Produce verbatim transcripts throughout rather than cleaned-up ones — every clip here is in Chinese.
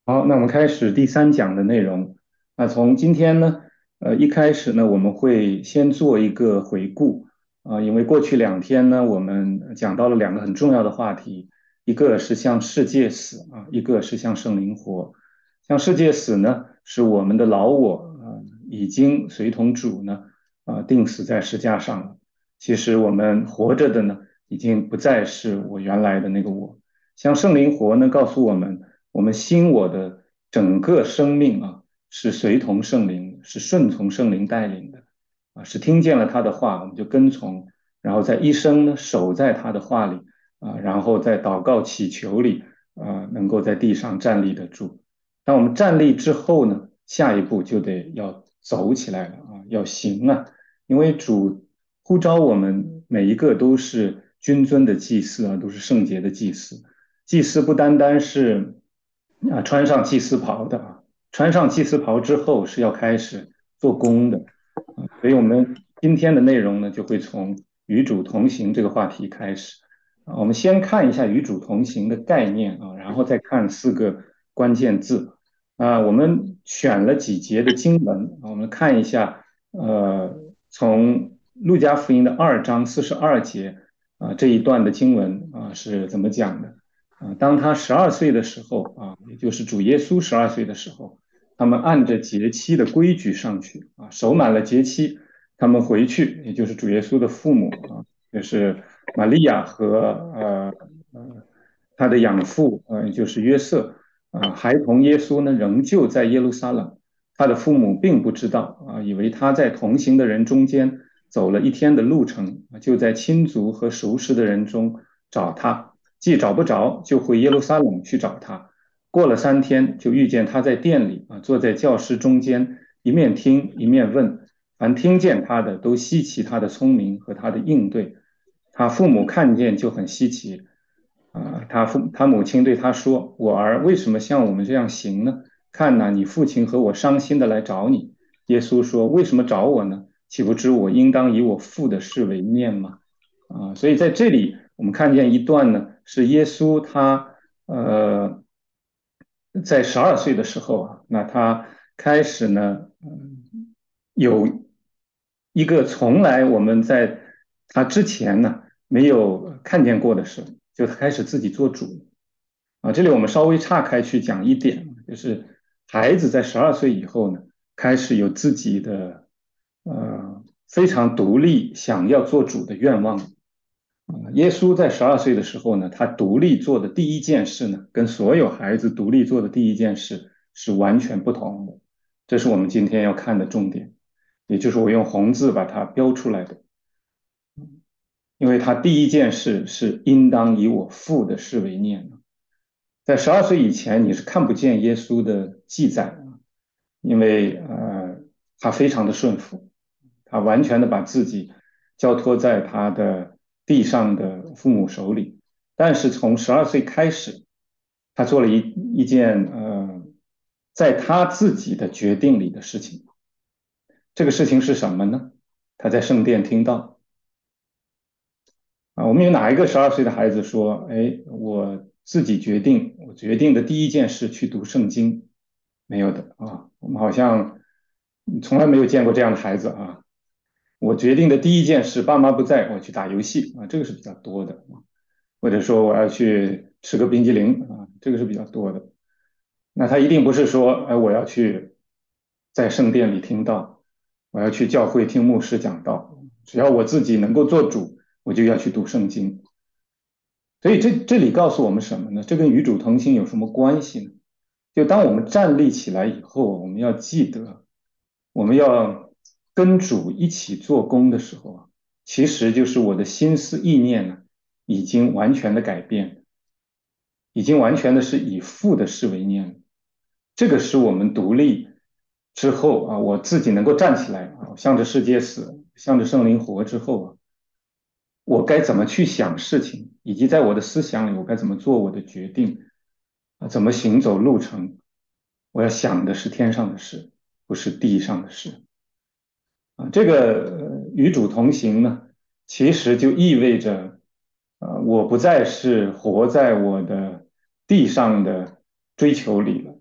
好，那我们开始第三讲的内容。那从今天呢，呃，一开始呢，我们会先做一个回顾啊，因为过去两天呢，我们讲到了两个很重要的话题，一个是向世界死啊，一个是向圣灵活。向世界死呢，是我们的老我啊，已经随同主呢啊，钉死在石架上了。其实我们活着的呢，已经不再是我原来的那个我。向圣灵活呢，告诉我们。我们心我的整个生命啊，是随同圣灵，是顺从圣灵带领的啊，是听见了他的话，我们就跟从，然后在一生呢守在他的话里啊，然后在祷告祈求里啊，能够在地上站立得住。当我们站立之后呢，下一步就得要走起来了啊，要行啊，因为主呼召我们每一个都是君尊的祭司啊，都是圣洁的祭司。祭司不单单是啊穿上祭司袍的啊，穿上祭司袍之后是要开始做工的啊，所以我们今天的内容呢就会从与主同行这个话题开始啊，我们先看一下与主同行的概念啊，然后再看四个关键字啊，我们选了几节的经文啊，我们看一下呃，从路加福音的二章四十二节啊这一段的经文啊是怎么讲的？啊，当他十二岁的时候啊，也就是主耶稣十二岁的时候，他们按着节期的规矩上去啊，守满了节期，他们回去，也就是主耶稣的父母啊，就是玛利亚和呃呃他的养父，呃，也就是约瑟啊，孩童耶稣呢，仍旧在耶路撒冷，他的父母并不知道啊，以为他在同行的人中间走了一天的路程，就在亲族和熟识的人中找他。既找不着，就回耶路撒冷去找他。过了三天，就遇见他在店里啊，坐在教师中间，一面听一面问。凡听见他的，都稀奇他的聪明和他的应对。他父母看见就很稀奇啊。他父他母亲对他说：“我儿为什么像我们这样行呢？看呐，你父亲和我伤心的来找你。”耶稣说：“为什么找我呢？岂不知我应当以我父的事为念吗？”啊，所以在这里我们看见一段呢，是耶稣他呃在十二岁的时候啊，那他开始呢，嗯，有一个从来我们在他之前呢没有看见过的事，就他开始自己做主啊。这里我们稍微岔开去讲一点，就是孩子在十二岁以后呢，开始有自己的呃非常独立、想要做主的愿望。耶稣在十二岁的时候呢，他独立做的第一件事呢，跟所有孩子独立做的第一件事是完全不同的。这是我们今天要看的重点，也就是我用红字把它标出来的。因为他第一件事是应当以我父的事为念。在十二岁以前，你是看不见耶稣的记载的，因为呃，他非常的顺服，他完全的把自己交托在他的地上的父母手里。但是从十二岁开始，他做了一一件呃，在他自己的决定里的事情。这个事情是什么呢？他在圣殿听到啊，我们有哪一个十二岁的孩子说：“哎，我自己决定，我决定的第一件事去读圣经？”没有的啊，我们好像从来没有见过这样的孩子啊。我决定的第一件事，爸妈不在，我去打游戏啊，这个是比较多的啊。或者说我要去吃个冰激凌啊，这个是比较多的。那他一定不是说，哎，我要去在圣殿里听到，我要去教会听牧师讲道，只要我自己能够做主，我就要去读圣经。所以这这里告诉我们什么呢？这跟与主同行有什么关系呢？就当我们站立起来以后，我们要记得，我们要跟主一起做工的时候啊，其实就是我的心思意念呢，已经完全的改变，已经完全的是以父的事为念了。这个是我们独立之后啊，我自己能够站起来啊，向着世界死，向着圣灵活之后啊，我该怎么去想事情，以及在我的思想里，我该怎么做我的决定啊，怎么行走路程，我要想的是天上的事，不是地上的事啊。这个呃与主同行呢，其实就意味着，呃，我不再是活在我的地上的追求里了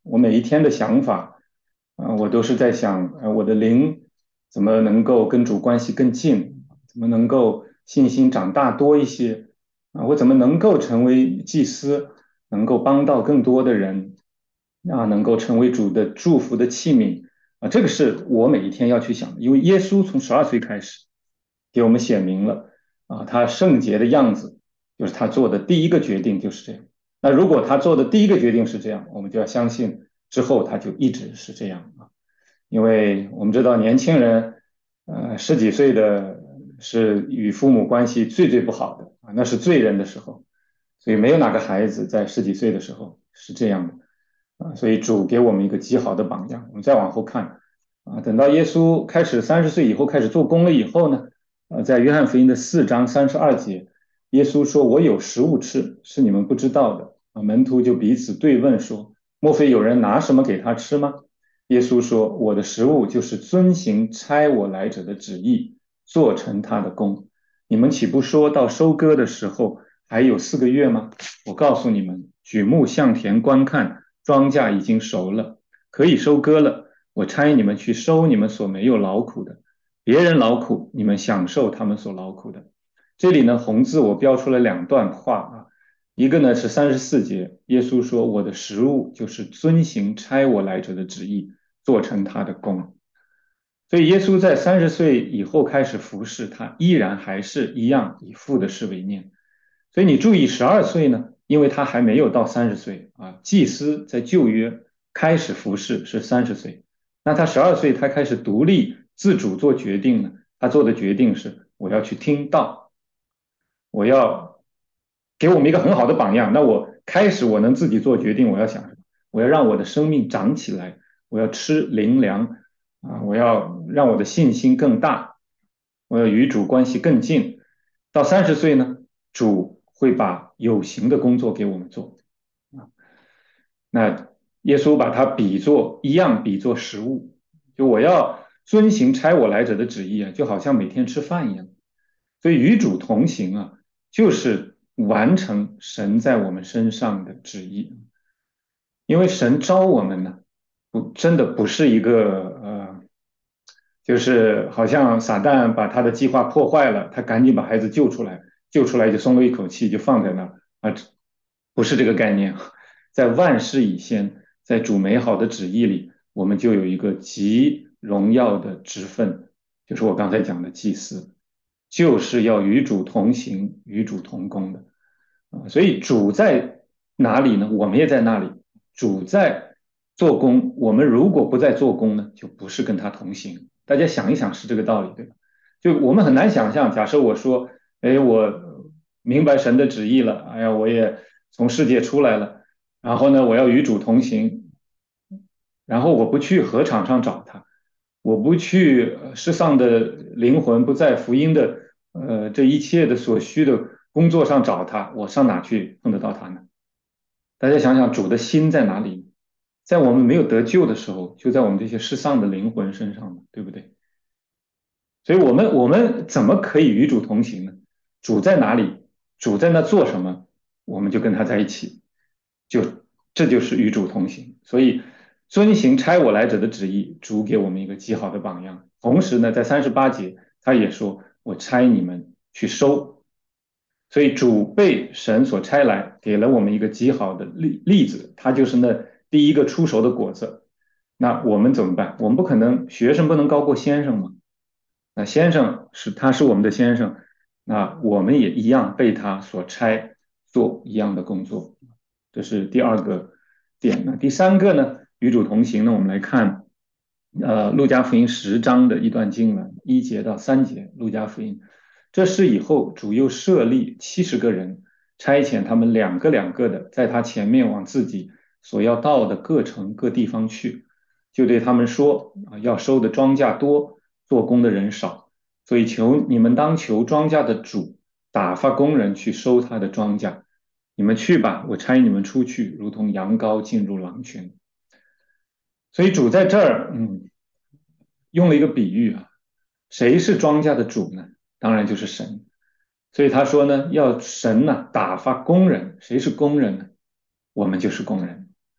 我每一天的想法，啊、我都是在想，呃，我的灵怎么能够跟主关系更近，怎么能够信心长大多一些，啊、我怎么能够成为祭司，能够帮到更多的人，啊，能够成为主的祝福的器皿，啊，这个是我每一天要去想的，因为耶稣从十二岁开始给我们显明了，啊，他圣洁的样子，就是他做的第一个决定就是这样。那如果他做的第一个决定是这样，我们就要相信之后他就一直是这样啊，因为我们知道年轻人，呃，十几岁的是与父母关系最最不好的啊，那是罪人的时候，所以没有哪个孩子在十几岁的时候是这样的啊，所以主给我们一个极好的榜样。我们再往后看啊，等到耶稣开始三十岁以后开始做工了以后呢，呃，在约翰福音的四章三十二节，耶稣说：“我有食物吃，是你们不知道的。”啊，门徒就彼此对问说：“莫非有人拿什么给他吃吗？”耶稣说：“我的食物就是遵行差我来者的旨意，做成他的工。你们岂不说到收割的时候还有四个月吗？我告诉你们，举目向田观看，庄稼已经熟了，可以收割了。我差你们去收你们所没有劳苦的，别人劳苦，你们享受他们所劳苦的。”这里呢，红字我标出了两段话啊，一个呢是三十四节，耶稣说：“我的食物就是遵行差我来者的旨意，做成他的工。”所以耶稣在三十岁以后开始服侍，他依然还是一样以父的事为念。所以你注意，十二岁呢，因为他还没有到三十岁啊，祭司在旧约开始服侍是三十岁，那他十二岁他开始独立自主做决定呢，他做的决定是我要去听道，我要给我们一个很好的榜样。那我开始我能自己做决定，我要想什么？我要让我的生命长起来，我要吃灵粮啊，我要让我的信心更大，我要与主关系更近。到三十岁呢，主会把有形的工作给我们做啊。那耶稣把它比作一样，比作食物，就我要遵行差我来者的旨意啊，就好像每天吃饭一样。所以与主同行啊，就是完成神在我们身上的旨意。因为神招我们呢，不真的不是一个呃，就是好像撒旦把他的计划破坏了，他赶紧把孩子救出来，救出来就松了一口气，就放在那儿啊，不是这个概念。在万事以先，在主美好的旨意里，我们就有一个极荣耀的职分，就是我刚才讲的祭司，就是要与主同行，与主同工的。啊，所以主在哪里呢？我们也在那里。主在做工，我们如果不在做工呢，就不是跟他同行。大家想一想，是这个道理，对吧？就我们很难想象，假设我说，哎，我明白神的旨意了，哎呀，我也从世界出来了，然后呢，我要与主同行，然后我不去禾场上找他，我不去呃世上的灵魂不在福音的呃这一切的所需的工作上找他，我上哪去碰得到他呢？大家想想，主的心在哪里？在我们没有得救的时候，就在我们这些世上的灵魂身上呢，对不对？所以我们我们怎么可以与主同行呢？主在哪里？主在那做什么？我们就跟他在一起，就这就是与主同行。所以遵行差我来者的旨意，主给我们一个极好的榜样。同时呢，在三十八节他也说：“我差你们去收。”所以主被神所差来，给了我们一个极好的例例子，他就是那第一个出熟的果子。那我们怎么办？我们不可能，学生不能高过先生吗？那先生是他是我们的先生，那我们也一样被他所差做一样的工作，这是第二个点。那第三个呢？与主同行呢？我们来看，呃，路加福音十章的一段经文，一节到三节，路加福音。这事以后，主又设立七十个人，差遣他们两个两个的，在他前面往自己所要到的各城各地方去，就对他们说：啊，要收的庄稼多，做工的人少，所以求你们当求庄稼的主打发工人去收他的庄稼。你们去吧，我差你们出去，如同羊羔进入狼群。所以主在这儿，嗯，用了一个比喻啊，谁是庄稼的主呢？当然就是神。所以他说呢，要神呢打发工人，谁是工人呢？我们就是工人。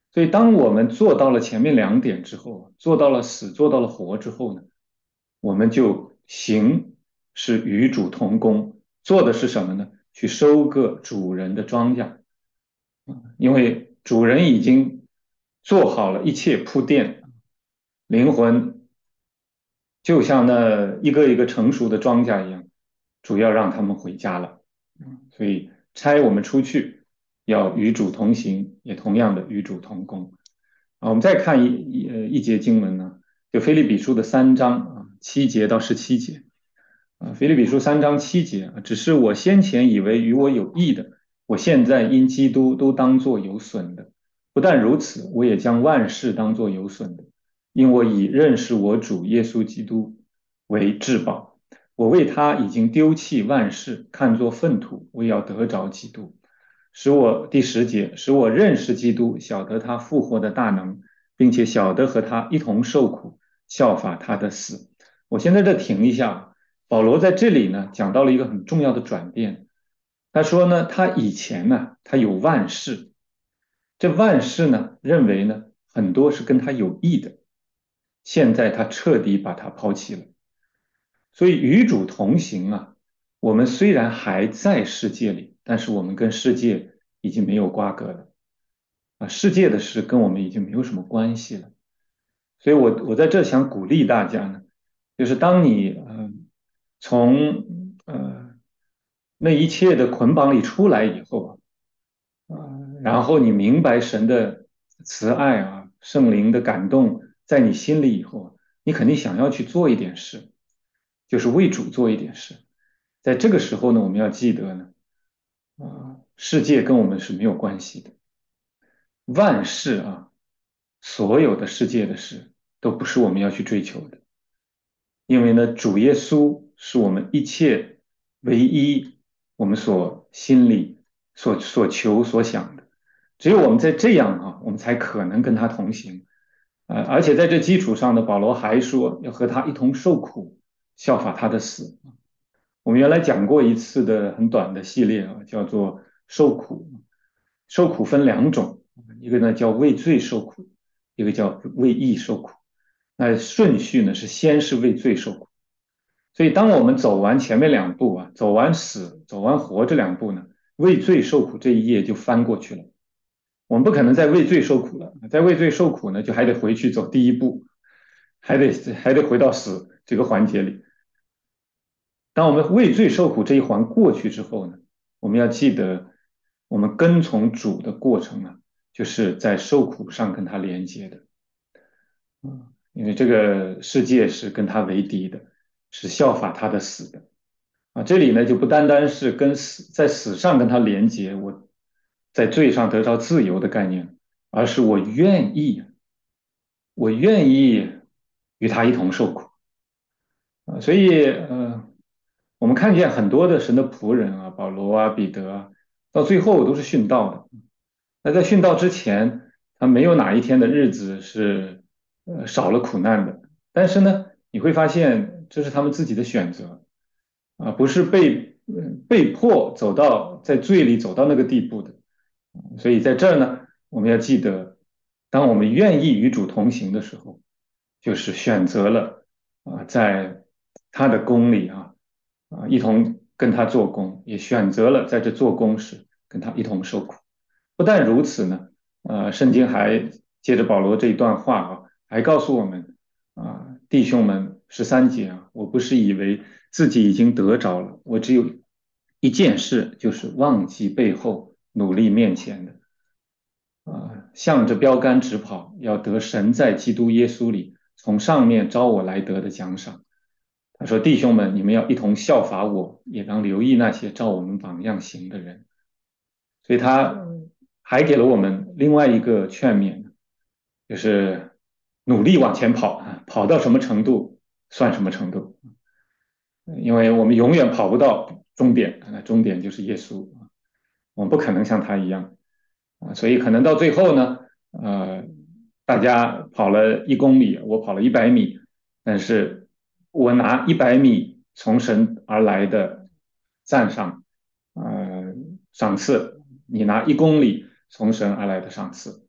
所以，当我们做到了前面两点之后，做到了死，做到了活之后呢，我们就行是与主同工，做的是什么呢？去收割主人的庄稼，因为主人已经做好了一切铺垫，灵魂就像那一个一个成熟的庄稼一样，主要让他们回家了。所以差我们出去，要与主同行，也同样的与主同工。啊，我们再看一一呃一节经文呢，就腓立比书的三章啊七节到十七节。啊，腓立比书三章七节，只是我先前以为与我有益的，我现在因基督都当作有损的。不但如此，我也将万事当作有损的，因我以认识我主耶稣基督为至宝。我为他已经丢弃万事，看作粪土，为要得着基督。使我第十节，使我认识基督，晓得他复活的大能，并且晓得和他一同受苦，效法他的死。我先在这停一下。保罗在这里呢讲到了一个很重要的转变。他说呢，他以前呢他有万事，这万事呢认为呢很多是跟他有益的，现在他彻底把它抛弃了。所以与主同行啊，我们虽然还在世界里，但是我们跟世界已经没有瓜葛了啊，世界的事跟我们已经没有什么关系了。所以我我在这想鼓励大家呢，就是当你嗯、呃从呃那一切的捆绑里出来以后啊，呃然后你明白神的慈爱啊，圣灵的感动在你心里以后啊，你肯定想要去做一点事，就是为主做一点事。在这个时候呢，我们要记得呢，啊、呃世界跟我们是没有关系的，万事啊，所有的世界的事都不是我们要去追求的。因为呢，主耶稣是我们一切唯一，我们所心里所所求所想的。只有我们在这样啊，我们才可能跟他同行。呃，而且在这基础上呢，保罗还说要和他一同受苦，效法他的死。我们原来讲过一次的很短的系列啊，叫做受苦。受苦分两种，一个呢叫为罪受苦，一个叫为义受苦。那顺序呢是先是为罪受苦。所以，当我们走完前面两步啊，走完死、走完活这两步呢，为罪受苦这一页就翻过去了。我们不可能再为罪受苦了，再为罪受苦呢，就还得回去走第一步，还得还得回到死这个环节里。当我们为罪受苦这一环过去之后呢，我们要记得，我们跟从主的过程呢，就是在受苦上跟他连接的。嗯，因为这个世界是跟他为敌的，是效法他的死的。啊，这里呢就不单单是跟死在死上跟他连接，我在罪上得到自由的概念，而是我愿意，我愿意与他一同受苦啊。所以，呃，我们看见很多的神的仆人啊，保罗啊、彼得啊，到最后都是殉道的。那在殉道之前，他没有哪一天的日子是呃少了苦难的。但是呢，你会发现这是他们自己的选择。啊，不是被被迫走到在罪里走到那个地步的。所以在这儿呢，我们要记得，当我们愿意与主同行的时候，就是选择了啊，在他的宫里啊啊一同跟他做工，也选择了在这做工时跟他一同受苦。不但如此呢，呃，圣经还借着保罗这一段话啊，还告诉我们啊，弟兄们，十三节啊，我不是以为自己已经得着了，我只有一件事，就是忘记背后，努力面前的啊，向着标杆直跑，要得神在基督耶稣里从上面招我来得的奖赏。他说：“弟兄们，你们要一同效法我，也当留意那些照我们榜样行的人。”所以他还给了我们另外一个劝勉，就是努力往前跑啊，跑到什么程度算什么程度，因为我们永远跑不到终点，那终点就是耶稣，我们不可能像他一样啊，所以可能到最后呢，呃，大家跑了一公里，我跑了一百米，但是我拿一百米从神而来的赞赏，呃，赏赐，你拿一公里从神而来的赏赐。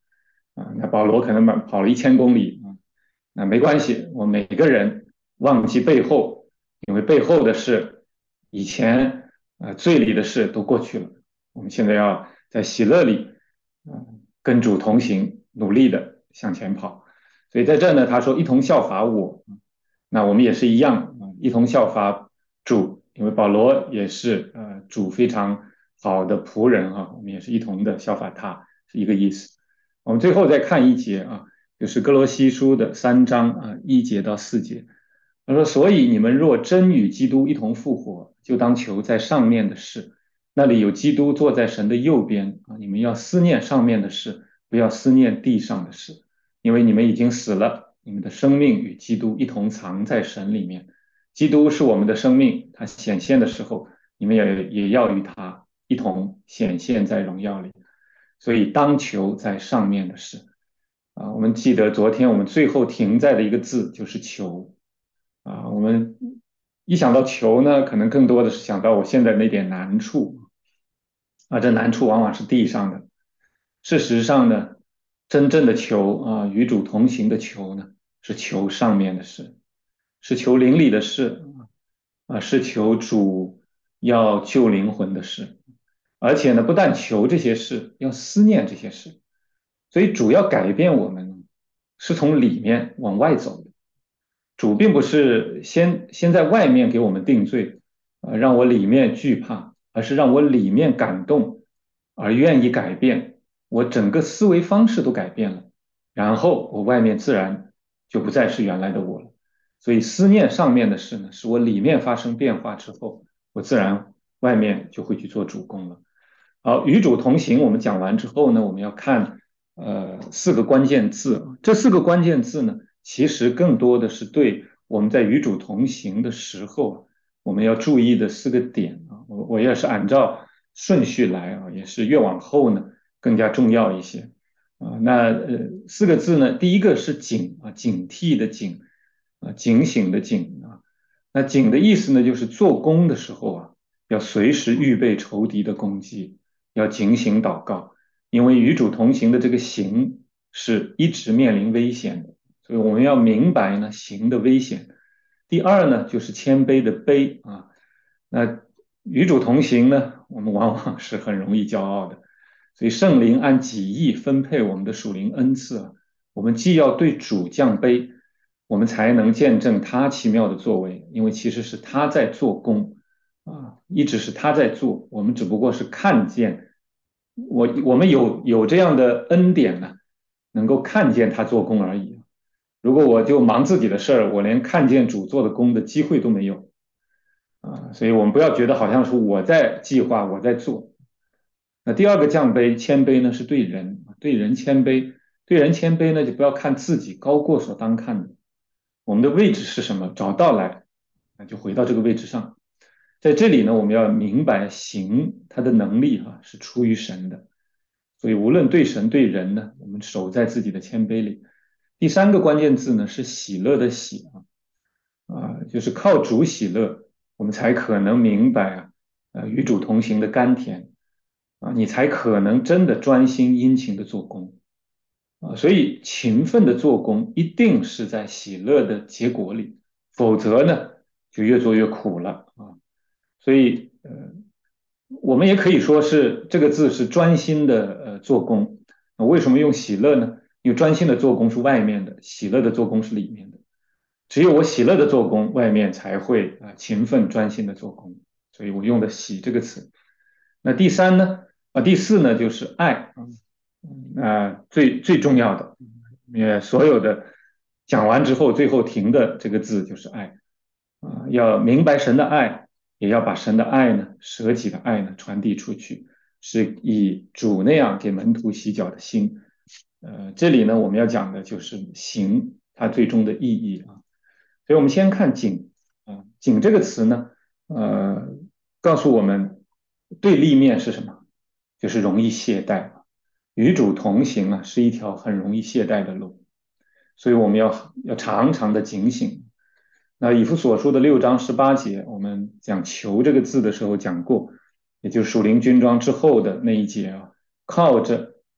啊。那保罗可能跑跑了一千公里啊，那没关系，我每个人忘记背后，因为背后的事，以前啊罪里的事都过去了，我们现在要在喜乐里，啊跟主同行，努力的向前跑。所以在这呢，他说一同效法我，那我们也是一样啊，一同效法主，因为保罗也是呃主非常好的仆人啊，我们也是一同的效法他，是一个意思。我们最后再看一节啊，就是哥罗西书的三章啊一节到四节，他说：“所以你们若真与基督一同复活，就当求在上面的事，那里有基督坐在神的右边啊，你们要思念上面的事，不要思念地上的事。”因为你们已经死了，你们的生命与基督一同藏在神里面。基督是我们的生命，他显现的时候，你们也也要与他一同显现在荣耀里。所以当求在上面的事啊，我们记得昨天我们最后停在的一个字就是求啊。我们一想到求呢，可能更多的是想到我现在那点难处啊，这难处往往是地上的。事实上呢，真正的求啊，与主同行的求呢，是求上面的事，是求灵里的事啊，是求主要救灵魂的事，而且呢，不但求这些事，要思念这些事。所以主要改变我们，是从里面往外走的。主并不是先先在外面给我们定罪，呃，让我里面惧怕，而是让我里面感动，而愿意改变，我整个思维方式都改变了，然后我外面自然就不再是原来的我了。所以思念上面的事呢，是我里面发生变化之后，我自然外面就会去做主攻了。好，与主同行，我们讲完之后呢，我们要看呃四个关键字。这四个关键字呢，其实更多的是对我们在与主同行的时候，我们要注意的四个点啊。我我也是按照顺序来啊，也是越往后呢更加重要一些啊。那呃四个字呢，第一个是警啊，警惕的警啊，警醒的警啊。那警的意思呢，就是做工的时候啊，要随时预备仇敌的攻击。要警醒祷告，因为与主同行的这个行是一直面临危险的，所以我们要明白呢行的危险。第二呢，就是谦卑的卑啊，那与主同行呢，我们往往是很容易骄傲的，所以圣灵按己意分配我们的属灵恩赐啊，我们既要对主降卑，我们才能见证他奇妙的作为，因为其实是他在做工。啊，一直是他在做，我们只不过是看见，我我们有有这样的恩典呢，能够看见他做工而已。如果我就忙自己的事儿，我连看见主做的工的机会都没有啊，所以我们不要觉得好像是我在计划，我在做。那第二个降卑谦卑呢，是对人，对人谦卑，对人谦卑呢，就不要看自己高过所当看的，我们的位置是什么，找到来，那就回到这个位置上。在这里呢，我们要明白行他的能力哈、啊、是出于神的，所以无论对神对人呢，我们守在自己的谦卑里。第三个关键字呢是喜乐的喜啊啊，就是靠主喜乐，我们才可能明白啊，呃与主同行的甘甜啊，你才可能真的专心殷勤的做工啊，所以勤奋的做工一定是在喜乐的结果里，否则呢就越做越苦了啊。所以呃，我们也可以说是这个字是专心的呃做工。为什么用喜乐呢？因为专心的做工是外面的，喜乐的做工是里面的。只有我喜乐的做工，外面才会啊、呃勤奋专心的做工。所以我用的“喜”这个词。那第三呢？啊，第四呢就是爱啊，那最最重要的，也所有的讲完之后，最后停的这个字就是爱啊，要明白神的爱，也要把神的爱呢，舍己的爱呢传递出去，是以主那样给门徒洗脚的心。呃，这里呢我们要讲的就是行它最终的意义啊。所以我们先看井啊，井这个词呢，呃，告诉我们对立面是什么？就是容易懈怠。与主同行啊，是一条很容易懈怠的路，所以我们要要常常的警醒。那以弗所书的六章十八节，我们讲求这个字的时候讲过，也就是属灵军装之后的那一节啊，靠着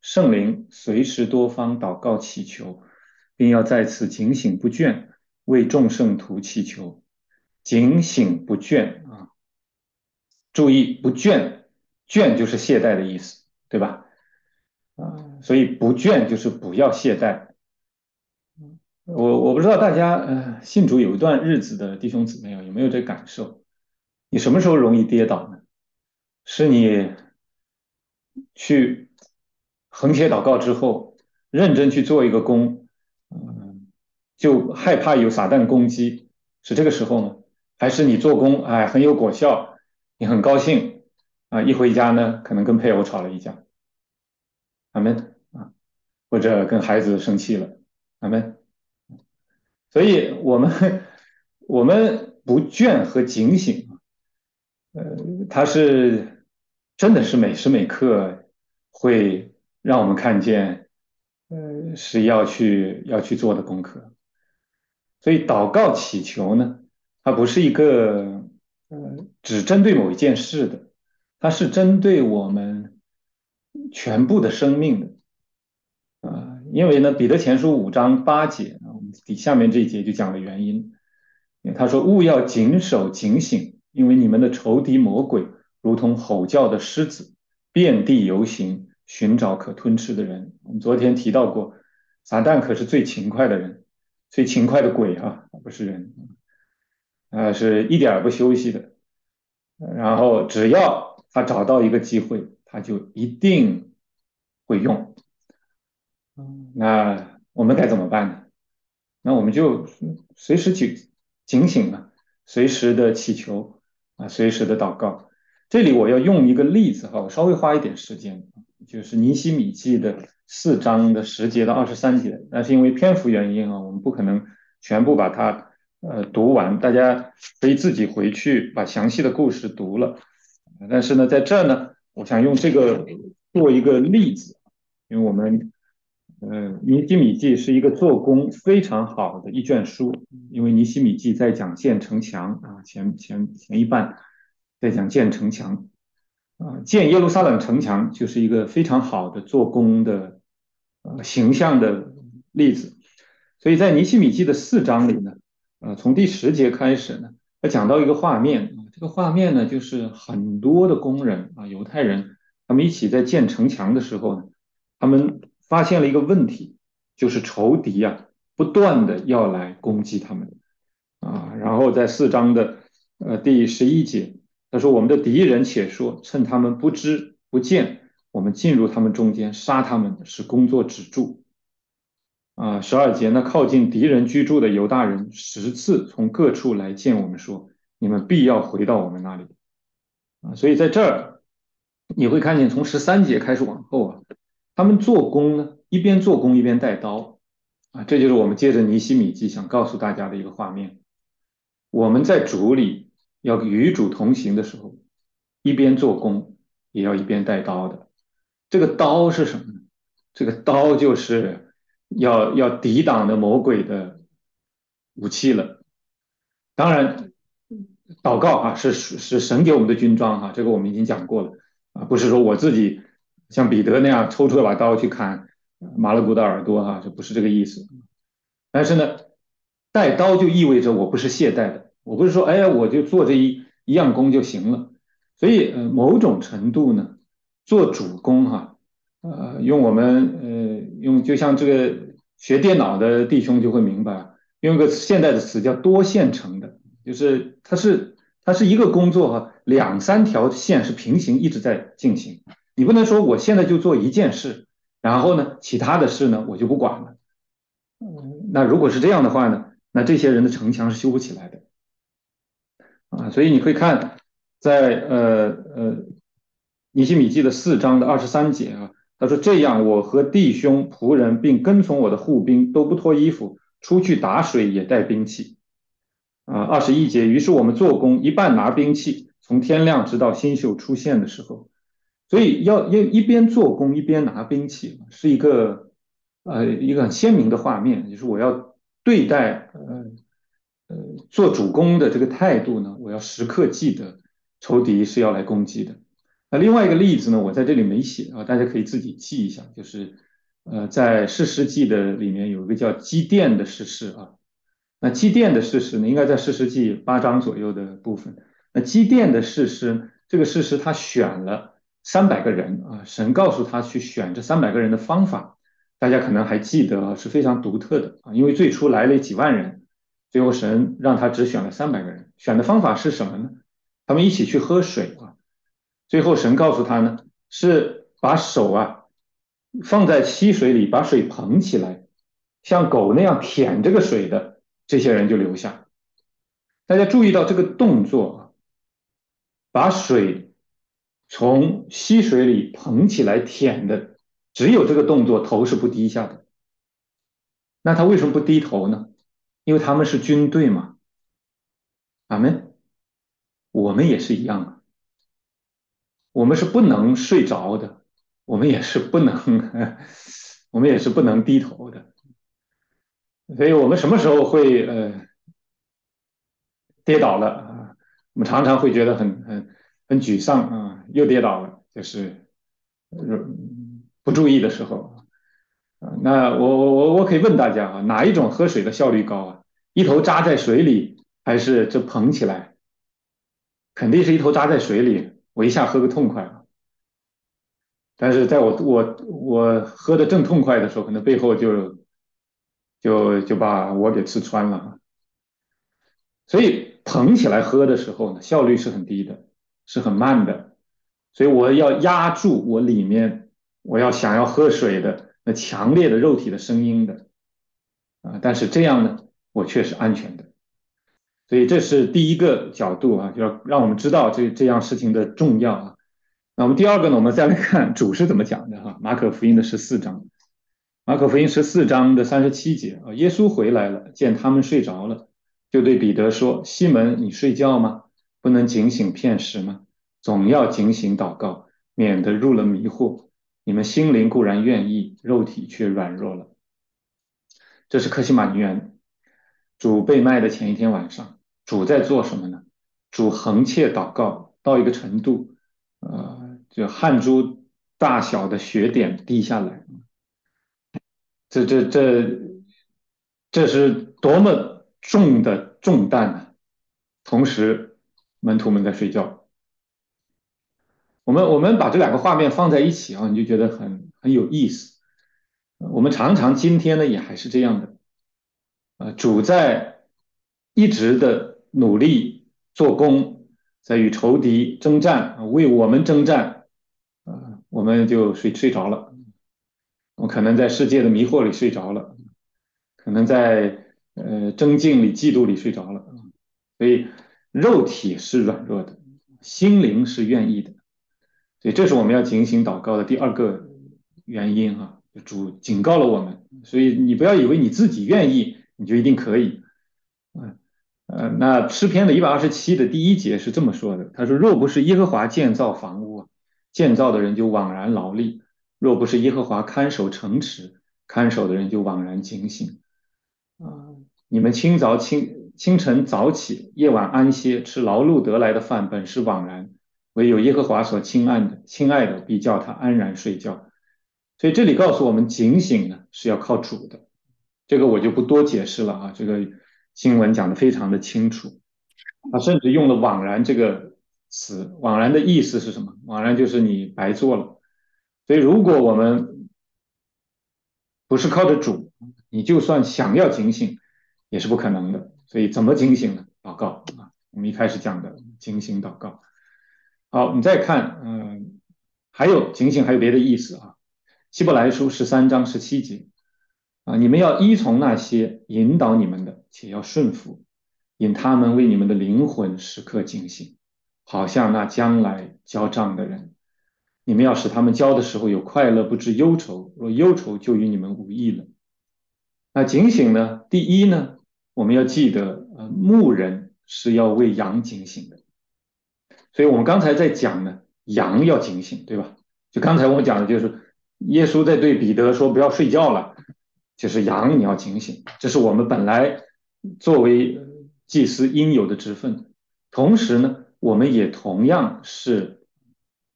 圣灵随时多方祷告祈求，并要在此警醒不倦，为众圣徒祈求。警醒不倦啊，注意不倦，倦就是懈怠的意思，对吧？啊，所以不倦就是不要懈怠。我我不知道大家呃信主有一段日子的弟兄姊妹啊，有没有这感受？你什么时候容易跌倒呢？是你去横切祷告之后，认真去做一个工，嗯，就害怕有撒旦攻击，是这个时候吗？还是你做工哎很有果效，你很高兴啊，一回家呢可能跟配偶吵了一架，阿门啊，或者跟孩子生气了，阿门。所以我们我们不倦和警醒，呃，它是真的是每时每刻会让我们看见，呃，是要去要去做的功课。所以祷告祈求呢，它不是一个呃只针对某一件事的，它是针对我们全部的生命的。因为呢，彼得前书五章八节，我们底下面这一节就讲了原因。他说：“勿要谨守警醒，因为你们的仇敌魔鬼如同吼叫的狮子，遍地游行，寻找可吞吃的人。”我们昨天提到过，撒旦可是最勤快的人，最勤快的鬼啊，不是人，啊，是一点儿不休息的。然后只要他找到一个机会，他就一定会用。那我们该怎么办呢？那我们就随时警警醒嘛，随时的祈求啊，随时的祷告。这里我要用一个例子哈，我稍微花一点时间，就是尼希米记的四章的十节到二十三节。那是因为篇幅原因啊，我们不可能全部把它呃读完，大家可以自己回去把详细的故事读了。但是呢，在这儿呢，我想用这个做一个例子，因为我们呃，尼希米记是一个做工非常好的一卷书，因为尼希米记在讲建城墙啊，前前前一半在讲建城墙啊，建耶路撒冷城墙就是一个非常好的做工的呃形象的例子。所以在尼希米记的四章里呢，呃，从第十节开始呢，他讲到一个画面啊，这个画面呢就是很多的工人啊，犹太人，他们一起在建城墙的时候呢。他们发现了一个问题，就是仇敌啊，不断的要来攻击他们啊。然后在四章的呃第十一节，他说：“我们的敌人且说，趁他们不知不见，我们进入他们中间，杀他们，使工作止住。”啊，十二节，那靠近敌人居住的犹大人十次从各处来见我们说：“你们必要回到我们那里。”啊，所以在这儿你会看见，从十三节开始往后啊，他们做工呢，一边做工一边带刀啊，这就是我们借着尼希米记想告诉大家的一个画面。我们在主里要与主同行的时候，一边做工也要一边带刀的。这个刀是什么呢？这个刀就是要要抵挡的魔鬼的武器了。当然，祷告啊是是神给我们的军装哈，这个我们已经讲过了啊，不是说我自己像彼得那样抽出一把刀去砍马勒古的耳朵哈，这不是这个意思。但是呢，带刀就意味着我不是懈怠的，我不是说哎呀我就做这一一样工就行了。所以呃某种程度呢，做主攻哈，呃用我们呃用就像这个学电脑的弟兄就会明白，用个现代的词叫多线程的。就是它是它是一个工作哈，两三条线是平行一直在进行。你不能说我现在就做一件事，然后呢，其他的事呢我就不管了。那如果是这样的话呢，那这些人的城墙是修不起来的啊。所以你会看在呃呃尼希米记的四章的二十三节啊，他说这样，我和弟兄仆人并跟从我的护兵都不脱衣服，出去打水也带兵器。啊，二十一节，于是我们做工，一半拿兵器，从天亮直到星宿出现的时候，所以要要一边做工一边拿兵器，是一个呃一个很鲜明的画面，就是我要对待呃呃做主攻的这个态度呢，我要时刻记得仇敌是要来攻击的那另外一个例子呢，我在这里没写啊，大家可以自己记一下，就是呃，在士师记的里面有一个叫基甸的士师啊。那基甸的士师呢，应该在士师记八章左右的部分。那基甸的士师，这个士师他选了三百个人啊，神告诉他去选这三百个人的方法，大家可能还记得啊，是非常独特的啊，因为最初来了几万人，最后神让他只选了三百个人，选的方法是什么呢？他们一起去喝水啊。最后神告诉他呢，是把手啊放在溪水里，把水捧起来，像狗那样舔这个水的这些人就留下。大家注意到这个动作啊，把水从溪水里捧起来舔的，只有这个动作，头是不低下的。那他为什么不低头呢？因为他们是军队嘛。阿门。我们也是一样啊，我们是不能睡着的，我们也是不能，我们也是不能低头的。所以我们什么时候会呃跌倒了啊？我们常常会觉得很很很沮丧啊，又跌倒了，就是呃不注意的时候啊。那我我我我可以问大家啊，哪一种喝水的效率高啊？一头扎在水里，还是这捧起来？肯定是一头扎在水里，我一下喝个痛快啊。但是在我我我喝的正痛快的时候，可能背后就就就把我给刺穿了。所以捧起来喝的时候呢，效率是很低的，是很慢的。所以我要压住我里面我要想要喝水的那强烈的肉体的声音的啊，但是这样呢，我却是安全的。所以这是第一个角度啊，就要让我们知道这这样事情的重要啊。那我们第二个呢，我们再来看主是怎么讲的哈，马可福音的十四章。马可福音十四章的三十七节啊，耶稣回来了，见他们睡着了，就对彼得说：“西门，你睡觉吗？不能警醒片时吗？总要警醒祷告，免得入了迷惑。你们心灵固然愿意，肉体却软弱了。”这是克西马尼园，主被卖的前一天晚上，主在做什么呢？主横切祷告到一个程度，呃，就汗珠大小的血点滴下来，这这这这是多么重的重担啊！同时，门徒们在睡觉。我们我们把这两个画面放在一起啊，你就觉得很很有意思。我们常常今天呢也还是这样的，呃，主在一直的努力做工，在与仇敌征战，为我们征战，呃，我们就睡睡着了。我可能在世界的迷惑里睡着了，可能在呃争竞里、嫉妒里睡着了。所以肉体是软弱的，心灵是愿意的。所以这是我们要警醒祷告的第二个原因哈、啊，主警告了我们。所以你不要以为你自己愿意，你就一定可以。嗯呃，那诗篇的一百二十七的第一节是这么说的：他说，若不是耶和华建造房屋，建造的人就枉然劳力；若不是耶和华看守城池，看守的人就枉然警醒。啊、呃你们清早清清晨早起，夜晚安歇，吃劳碌得来的饭，本是枉然；唯有耶和华所亲爱的，亲爱的必叫他安然睡觉。所以这里告诉我们，警醒呢是要靠主的。这个我就不多解释了啊，这个经文讲的非常的清楚。他甚至用了“枉然”这个词，枉然的意思是什么？枉然就是你白做了。所以如果我们不是靠着主，你就算想要警醒，也是不可能的。所以怎么警醒呢？祷告啊，我们一开始讲的警醒祷告。好，你再看，嗯，还有警醒还有别的意思啊。希伯来书十三章十七节啊，你们要依从那些引导你们的，且要顺服，引他们为你们的灵魂时刻警醒，好像那将来交账的人。你们要使他们交的时候有快乐，不知忧愁。若忧愁，就与你们无益了。那警醒呢？第一呢，我们要记得，呃，牧人是要为羊警醒的。所以我们刚才在讲呢，羊要警醒，对吧？就刚才我们讲的就是耶稣在对彼得说不要睡觉了，就是羊你要警醒，这是我们本来作为祭司应有的职分。同时呢，我们也同样是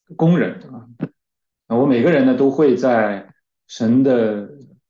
工人啊。那我每个人呢都会在神的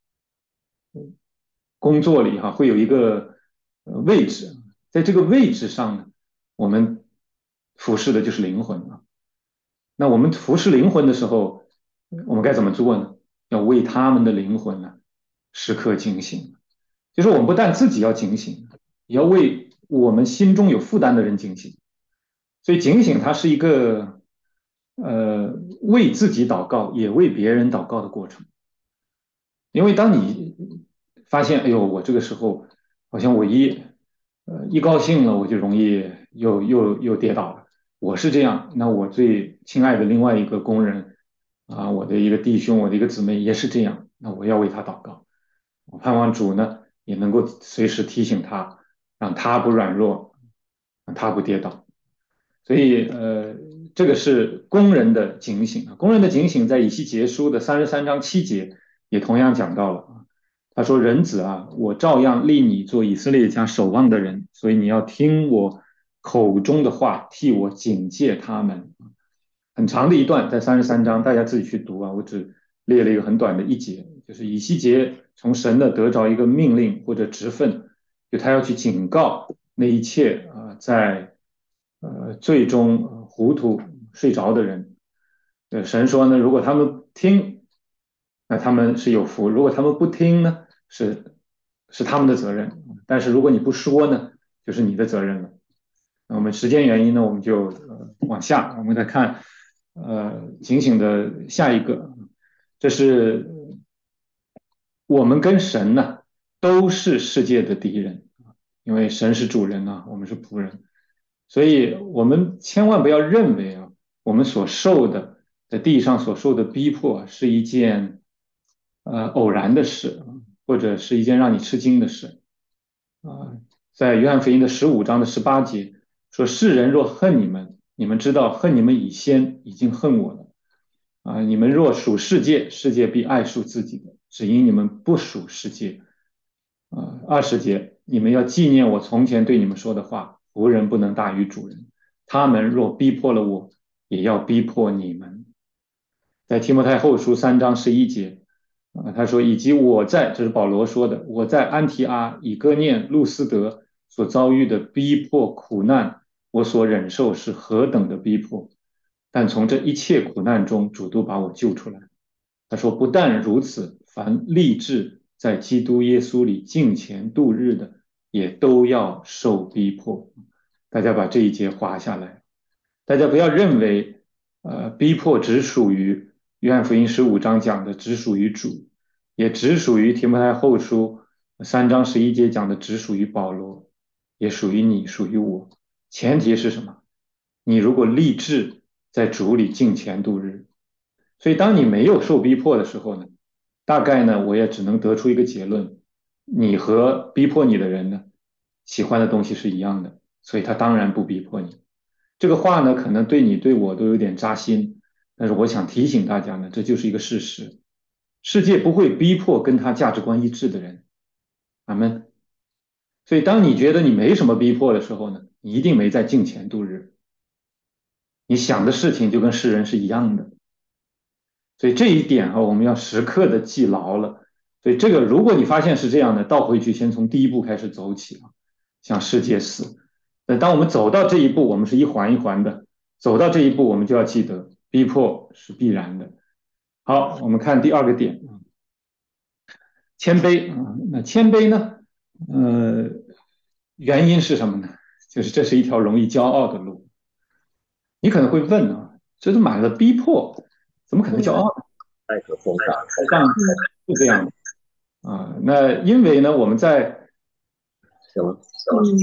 工作里哈、啊，会有一个呃位置，在这个位置上呢，我们服侍的就是灵魂啊。那我们服侍灵魂的时候，我们该怎么做呢？要为他们的灵魂呢时刻警醒。就是我们不但自己要警醒，也要为我们心中有负担的人警醒。所以警醒它是一个呃为自己祷告，也为别人祷告的过程。因为当你发现，哎呦，我这个时候好像我一呃一高兴了，我就容易又又又跌倒了。我是这样，那我最亲爱的另外一个工人啊，我的一个弟兄，我的一个姊妹也是这样，那我要为他祷告。我盼望主呢也能够随时提醒他，让他不软弱，让他不跌倒。所以，呃，这个是工人的警醒啊。工人的警醒在以西结书的三十三章七节也同样讲到了啊。他说：“人子啊，我照样立你做以色列家守望的人，所以你要听我口中的话，替我警戒他们。”很长的一段，在三十三章，大家自己去读啊。我只列了一个很短的一节，就是以西结从神的得着一个命令或者职分，就他要去警告那一切啊、呃，在呃最终糊涂睡着的人。对，神说呢，如果他们听，那他们是有福；如果他们不听呢，是是他们的责任。但是如果你不说呢，就是你的责任了。那我们时间原因呢，我们就呃往下，我们再看呃警醒的下一个，这是我们跟神呢都是世界的敌人，因为神是主人啊，我们是仆人，所以我们千万不要认为啊，我们所受的在地上所受的逼迫是一件呃偶然的事，或者是一件让你吃惊的事啊。在约翰福音的十五章的十八节说：“世人若恨你们，你们知道恨你们以先已经恨我了啊！你们若属世界，世界必爱属自己的；只因你们不属世界。”啊，二十节，你们要纪念我从前对你们说的话：仆人不能大于主人。他们若逼迫了我，也要逼迫你们。在提摩太后书三章十一节，啊，他说：“以及我在，这是保罗说的，我在安提阿、以哥念、路斯德所遭遇的逼迫苦难，我所忍受是何等的逼迫，但从这一切苦难中，主都把我救出来。”他说：“不但如此，凡立志在基督耶稣里敬虔度日的，也都要受逼迫。”大家把这一节划下来，大家不要认为，呃，逼迫只属于约翰福音十五章讲的，只属于主，也只属于提摩太后书三章十一节讲的，只属于保罗，也属于你，属于我。前提是什么？你如果立志在主里敬虔度日，所以当你没有受逼迫的时候呢，大概呢，我也只能得出一个结论：你和逼迫你的人呢，喜欢的东西是一样的，所以他当然不逼迫你。这个话呢，可能对你对我都有点扎心，但是我想提醒大家呢，这就是一个事实。世界不会逼迫跟他价值观一致的人，阿门。所以当你觉得你没什么逼迫的时候呢，你一定没在敬虔度日，你想的事情就跟世人是一样的。所以这一点啊，我们要时刻的记牢了。所以这个，如果你发现是这样的，倒回去先从第一步开始走起啊，向世界死。那当我们走到这一步，我们是一环一环的走到这一步，我们就要记得，逼迫是必然的。好，我们看第二个点啊，谦卑啊。那谦卑呢？呃，原因是什么呢？就是这是一条容易骄傲的路。你可能会问啊，这都满了逼迫，怎么可能骄傲呢？ 麦克风打开。 实际上是这样的。啊，那因为呢，我们在行了，行了， 嗯，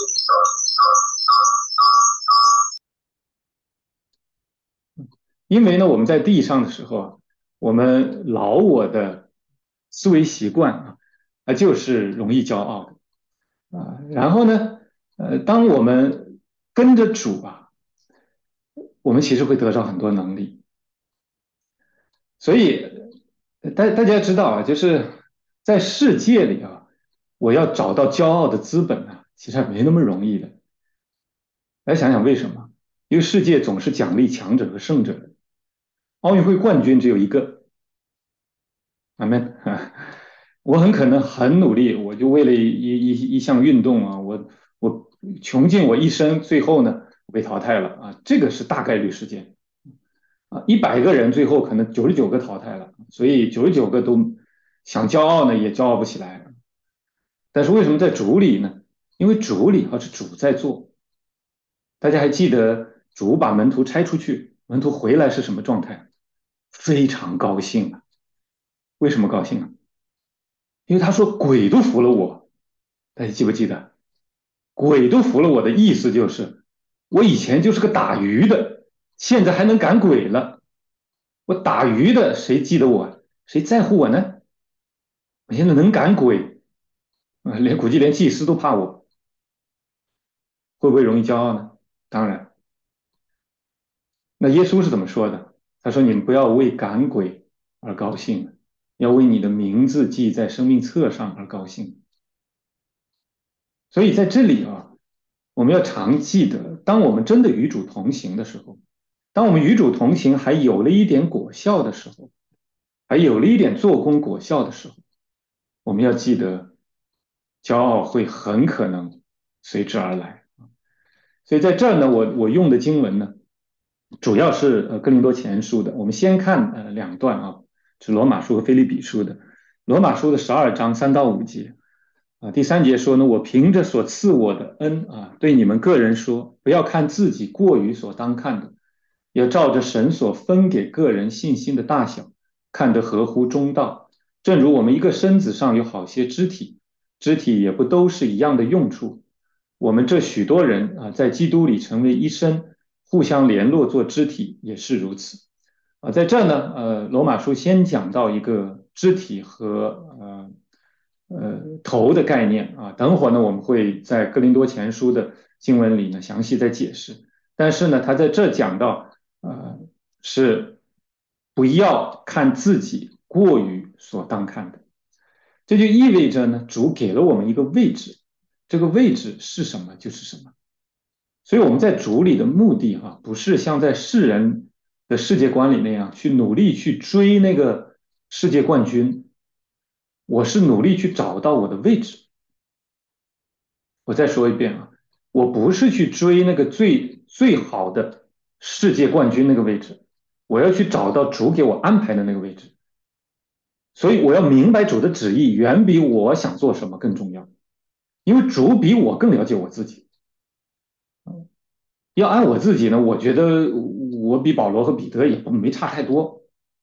因为呢，我们在地上的时候啊，我们老我的思维习惯啊，那就是容易骄傲的啊。然后呢，呃，当我们跟着主啊，我们其实会得到很多能力。所以大大家知道啊，就是在世界里啊，我要找到骄傲的资本啊，其实还没那么容易的。来想想为什么？因为世界总是奖励强者和胜者的。 奥运会冠军只有一个，阿门。我很可能很努力，我就为了一一一项运动啊，我我穷尽我一生，最后呢被淘汰了啊，这个是大概率事件啊，一百个人最后可能九十九个淘汰了，所以九十九个都想骄傲呢也骄傲不起来。但是为什么在主里呢？因为主里啊是主在做，大家还记得主把门徒拆出去，门徒回来是什么状态？非常高兴啊！为什么高兴啊？因为他说鬼都服了我，大家记不记得？鬼都服了我的意思就是，我以前就是个打鱼的，现在还能赶鬼了。我打鱼的谁记得我？谁在乎我呢？我现在能赶鬼，啊，连估计连祭司都怕我，会不会容易骄傲呢？当然。那耶稣是怎么说的？他说：“你们不要为赶鬼而高兴，要为你的名字记在生命册上而高兴。”所以在这里啊，我们要常记得，当我们真的与主同行的时候，当我们与主同行还有了一点果效的时候，还有了一点做工果效的时候，我们要记得，骄傲会很可能随之而来。所以在这儿呢，我我用的经文呢，主要是呃哥林多前书的。我们先看呃两段啊，是罗马书和腓立比书的。罗马书的十二章三到五节啊，第三节说呢，我凭着所赐我的恩啊，对你们个人说，不要看自己过于所当看的，要照着神所分给个人信心的大小，看得合乎中道。正如我们一个身子上有好些肢体，肢体也不都是一样的用处。我们这许多人啊，在基督里成为一身，互相联络做肢体，也是如此。啊，在这呢，呃，罗马书先讲到一个肢体和呃呃头的概念啊，等会儿呢，我们会在哥林多前书的经文里呢详细再解释。但是呢，他在这讲到，呃，是不要看自己过于所当看的，这就意味着呢，主给了我们一个位置，这个位置是什么就是什么。所以我们在主里的目的哈、啊，不是像在世人的世界观里那样去努力去追那个世界冠军，我是努力去找到我的位置。我再说一遍啊，我不是去追那个最最好的世界冠军那个位置，我要去找到主给我安排的那个位置。所以我要明白主的旨意，远比我想做什么更重要，因为主比我更了解我自己。要按我自己呢，我觉得我比保罗和彼得也没差太多。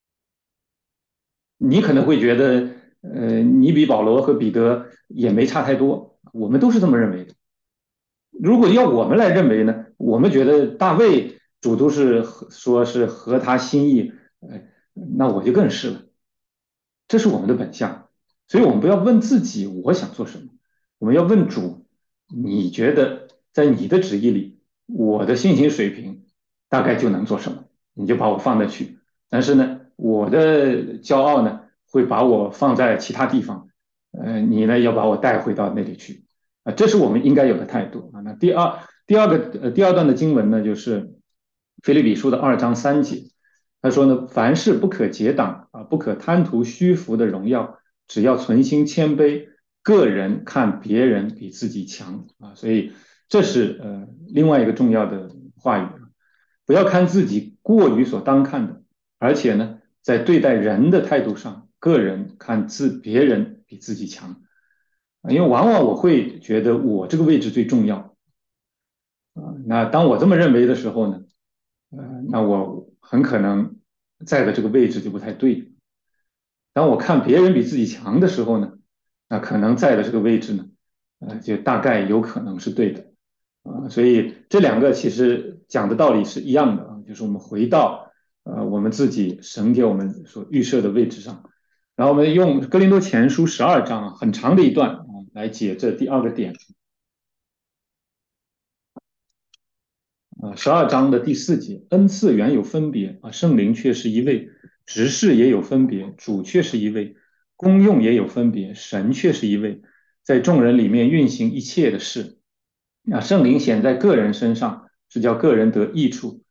你可能会觉得，呃，你比保罗和彼得也没差太多，我们都是这么认为的。如果要我们来认为呢，我们觉得大卫主都是说是合他心意，呃，那我就更是了。这是我们的本相，所以我们不要问自己我想做什么，我们要问主，你觉得在你的旨意里，我的信心水平大概就能做什么，你就把我放那去。但是呢，我的骄傲呢，会把我放在其他地方，呃，你呢要把我带回到那里去啊，这是我们应该有的态度啊。那第二第二个呃第二段的经文呢，就是腓立比书的二章三节。他说呢，凡事不可结党啊，不可贪图虚浮的荣耀，只要存心谦卑，个人看别人比自己强啊。所以这是呃另外一个重要的话语，不要看自己过于所当看的，而且呢，在对待人的态度上，个人看自别人比自己强啊，因为往往我会觉得我这个位置最重要啊。那当我这么认为的时候呢，呃，那我很可能在的这个位置就不太对。当我看别人比自己强的时候呢，那可能在的这个位置呢，呃，就大概有可能是对的啊、呃。所以这两个其实讲的道理是一样的啊，就是我们回到呃我们自己神给我们所预设的位置上，然后我们用哥林多前书十二章啊很长的一段啊来解这第二个点。啊，十二章的第四节，恩赐原有分别啊，圣灵却是一位，执事也有分别，主却是一位，功用也有分别，神却是一位，在众人里面运行一切的事。啊，圣灵显在个人身上，是叫个人得益处。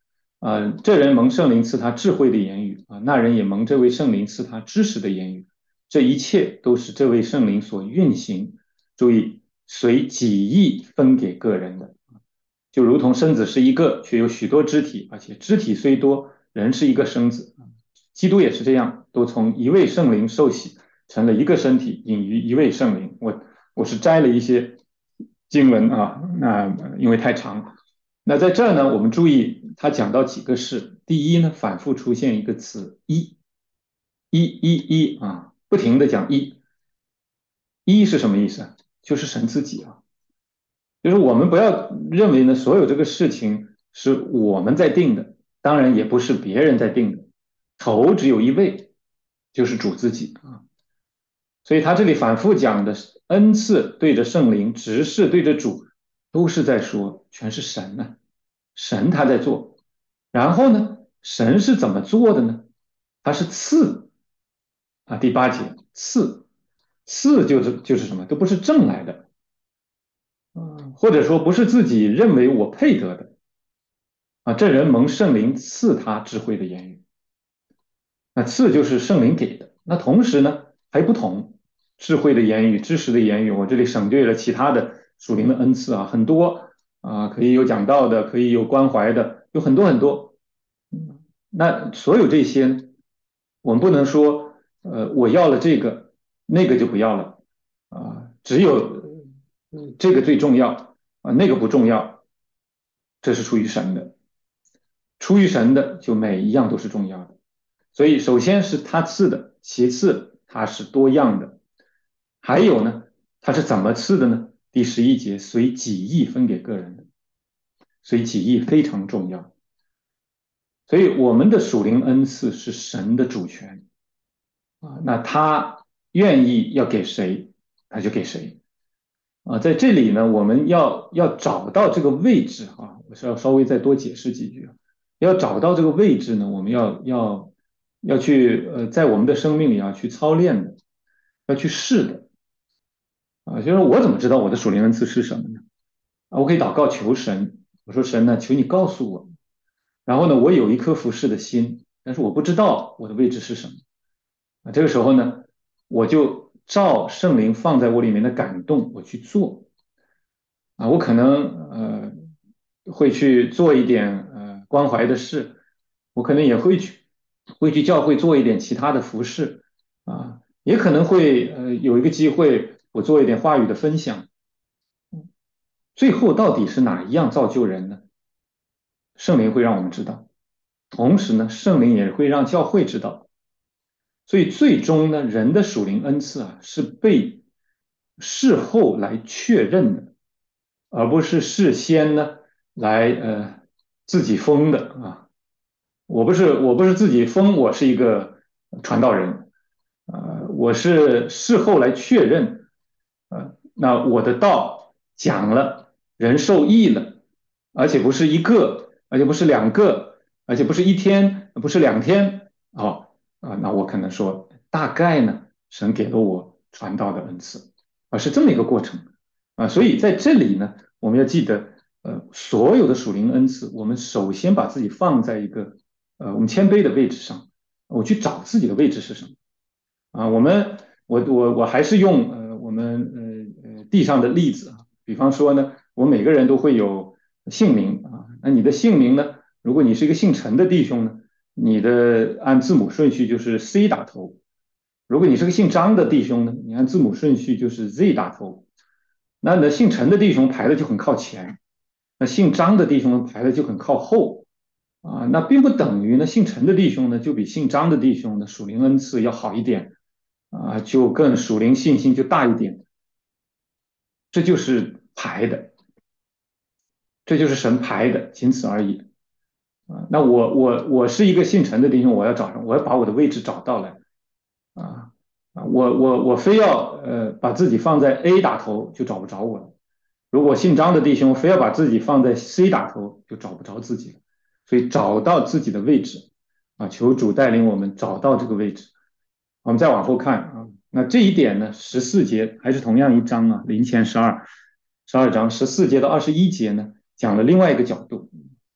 呃，这人蒙圣灵赐他智慧的言语啊，那人也蒙这位圣灵赐他知识的言语，这一切都是这位圣灵所运行。注意，随己意分给个人的，就如同身子是一个，却有许多肢体，而且肢体虽多，人是一个身子。基督也是这样，都从一位圣灵受洗，成了一个身体，隐于一位圣灵。我我是摘了一些经文啊，那因为太长。那在这儿呢，我们注意他讲到几个事。第一呢，反复出现一个词一，一一一啊，不停的讲一，一是什么意思？就是神自己啊。就是我们不要认为呢，所有这个事情是我们在定的，当然也不是别人在定的，头只有一位，就是主自己啊。所以他这里反复讲的恩赐对着圣灵，执事对着主，都是在说全是神呢、啊，神他在做。然后呢，神是怎么做的呢？他是赐啊，第八节赐，赐就是就是什么，都不是挣来的，嗯，或者说不是自己认为我配得的啊。这人蒙圣灵赐他智慧的言语，那赐就是圣灵给的。那同时呢，还不同，智慧的言语、知识的言语，我这里省略了其他的属灵的恩赐啊，很多啊，可以有讲道的，可以有关怀的，有很多很多。嗯，那所有这些，我们不能说，呃，我要了这个，那个就不要了啊，只有这个最重要啊，那个不重要，这是出于神的，出于神的就每一样都是重要的。所以首先是他赐的，其次他是多样的，还有呢，他是怎么赐的呢？第十一节随己意分给个人的，随己意非常重要。所以我们的属灵恩赐是神的主权啊，那他愿意要给谁，他就给谁啊。在这里呢，我们要要找到这个位置啊，我是要稍微再多解释几句啊。要找到这个位置呢，我们要要要去呃，在我们的生命里啊去操练的，要去试的啊。就是我怎么知道我的属灵恩赐是什么呢？啊，我可以祷告求神，我说神呢，求你告诉我。然后呢，我有一颗服侍的心，但是我不知道我的位置是什么啊。这个时候呢，我就照圣灵放在我里面的感动，我去做啊。我可能呃会去做一点呃关怀的事，我可能也会去会去教会做一点其他的服饰啊，也可能会呃有一个机会我做一点话语的分享。最后到底是哪一样造就人呢？圣灵会让我们知道，同时呢，圣灵也会让教会知道。所以最终呢，人的属灵恩赐啊是被事后来确认的，而不是事先呢来呃自己封的啊。我不是我不是自己封，我是一个传道人，呃，我是事后来确认，呃，那我的道讲了，人受益了，而且不是一个，而且不是两个，而且不是一天，不是两天，哦，啊，那我可能说大概呢，神给了我传道的恩赐，啊，是这么一个过程，啊，所以在这里呢，我们要记得，呃，所有的属灵恩赐，我们首先把自己放在一个呃我们谦卑的位置上，我去找自己的位置是什么。啊，我们我我我还是用呃我们呃呃地上的例子啊，比方说呢，我们每个人都会有姓名啊，那你的姓名呢，如果你是一个姓陈的弟兄呢，你的按字母顺序就是 C 打头；如果你是个姓张的弟兄呢，你按字母顺序就是 Z 打头。那呢，姓陈的弟兄排的就很靠前，那姓张的弟兄排的就很靠后。啊，那并不等于呢，姓陈的弟兄呢就比姓张的弟兄呢属灵恩赐要好一点，啊，就更属灵信心就大一点，这就是排的，这就是神排的，仅此而已。啊，那我我我是一个姓陈的弟兄，我要找上，我要把我的位置找到来。啊啊，我我我非要呃把自己放在 A 打头，就找不着我了。如果姓张的弟兄非要把自己放在 C 打头，就找不着自己了。所以找到自己的位置啊，求主带领我们找到这个位置。我们再往后看啊，那这一点呢，十四节还是同样一章啊，零前十二，十二章十四节到二十一节呢，讲了另外一个角度。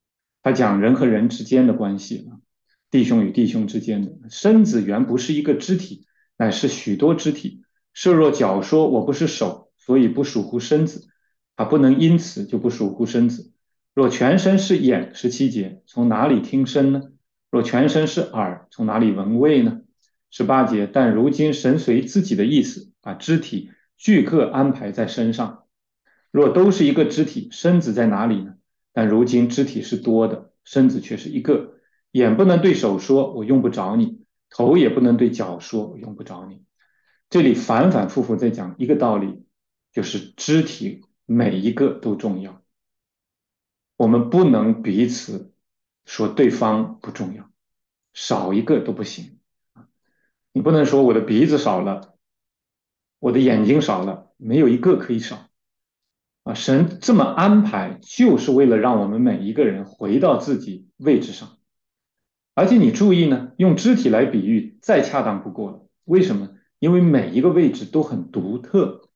他讲人和人之间的关系啊，弟兄与弟兄之间的。身子原不是一个肢体，乃是许多肢体。设若脚说我不是手，所以不属乎身子，他不能因此就不属乎身子。若全身是眼，十七节，从哪里听声呢？若全身是耳，从哪里闻味呢？十八节，但如今神随自己的意思，把肢体俱各安排在身上。若都是一个肢体，身子在哪里呢？但如今肢体是多的，身子却是一个。眼不能对手说我用不着你，头也不能对脚说我用不着你。这里反反复复在讲一个道理，就是肢体每一个都重要，我们不能彼此说对方不重要，少一个都不行。你不能说我的鼻子少了，我的眼睛少了，没有一个可以少啊！神这么安排，就是为了让我们每一个人回到自己位置上。而且你注意呢，用肢体来比喻再恰当不过了。为什么？因为每一个位置都很独特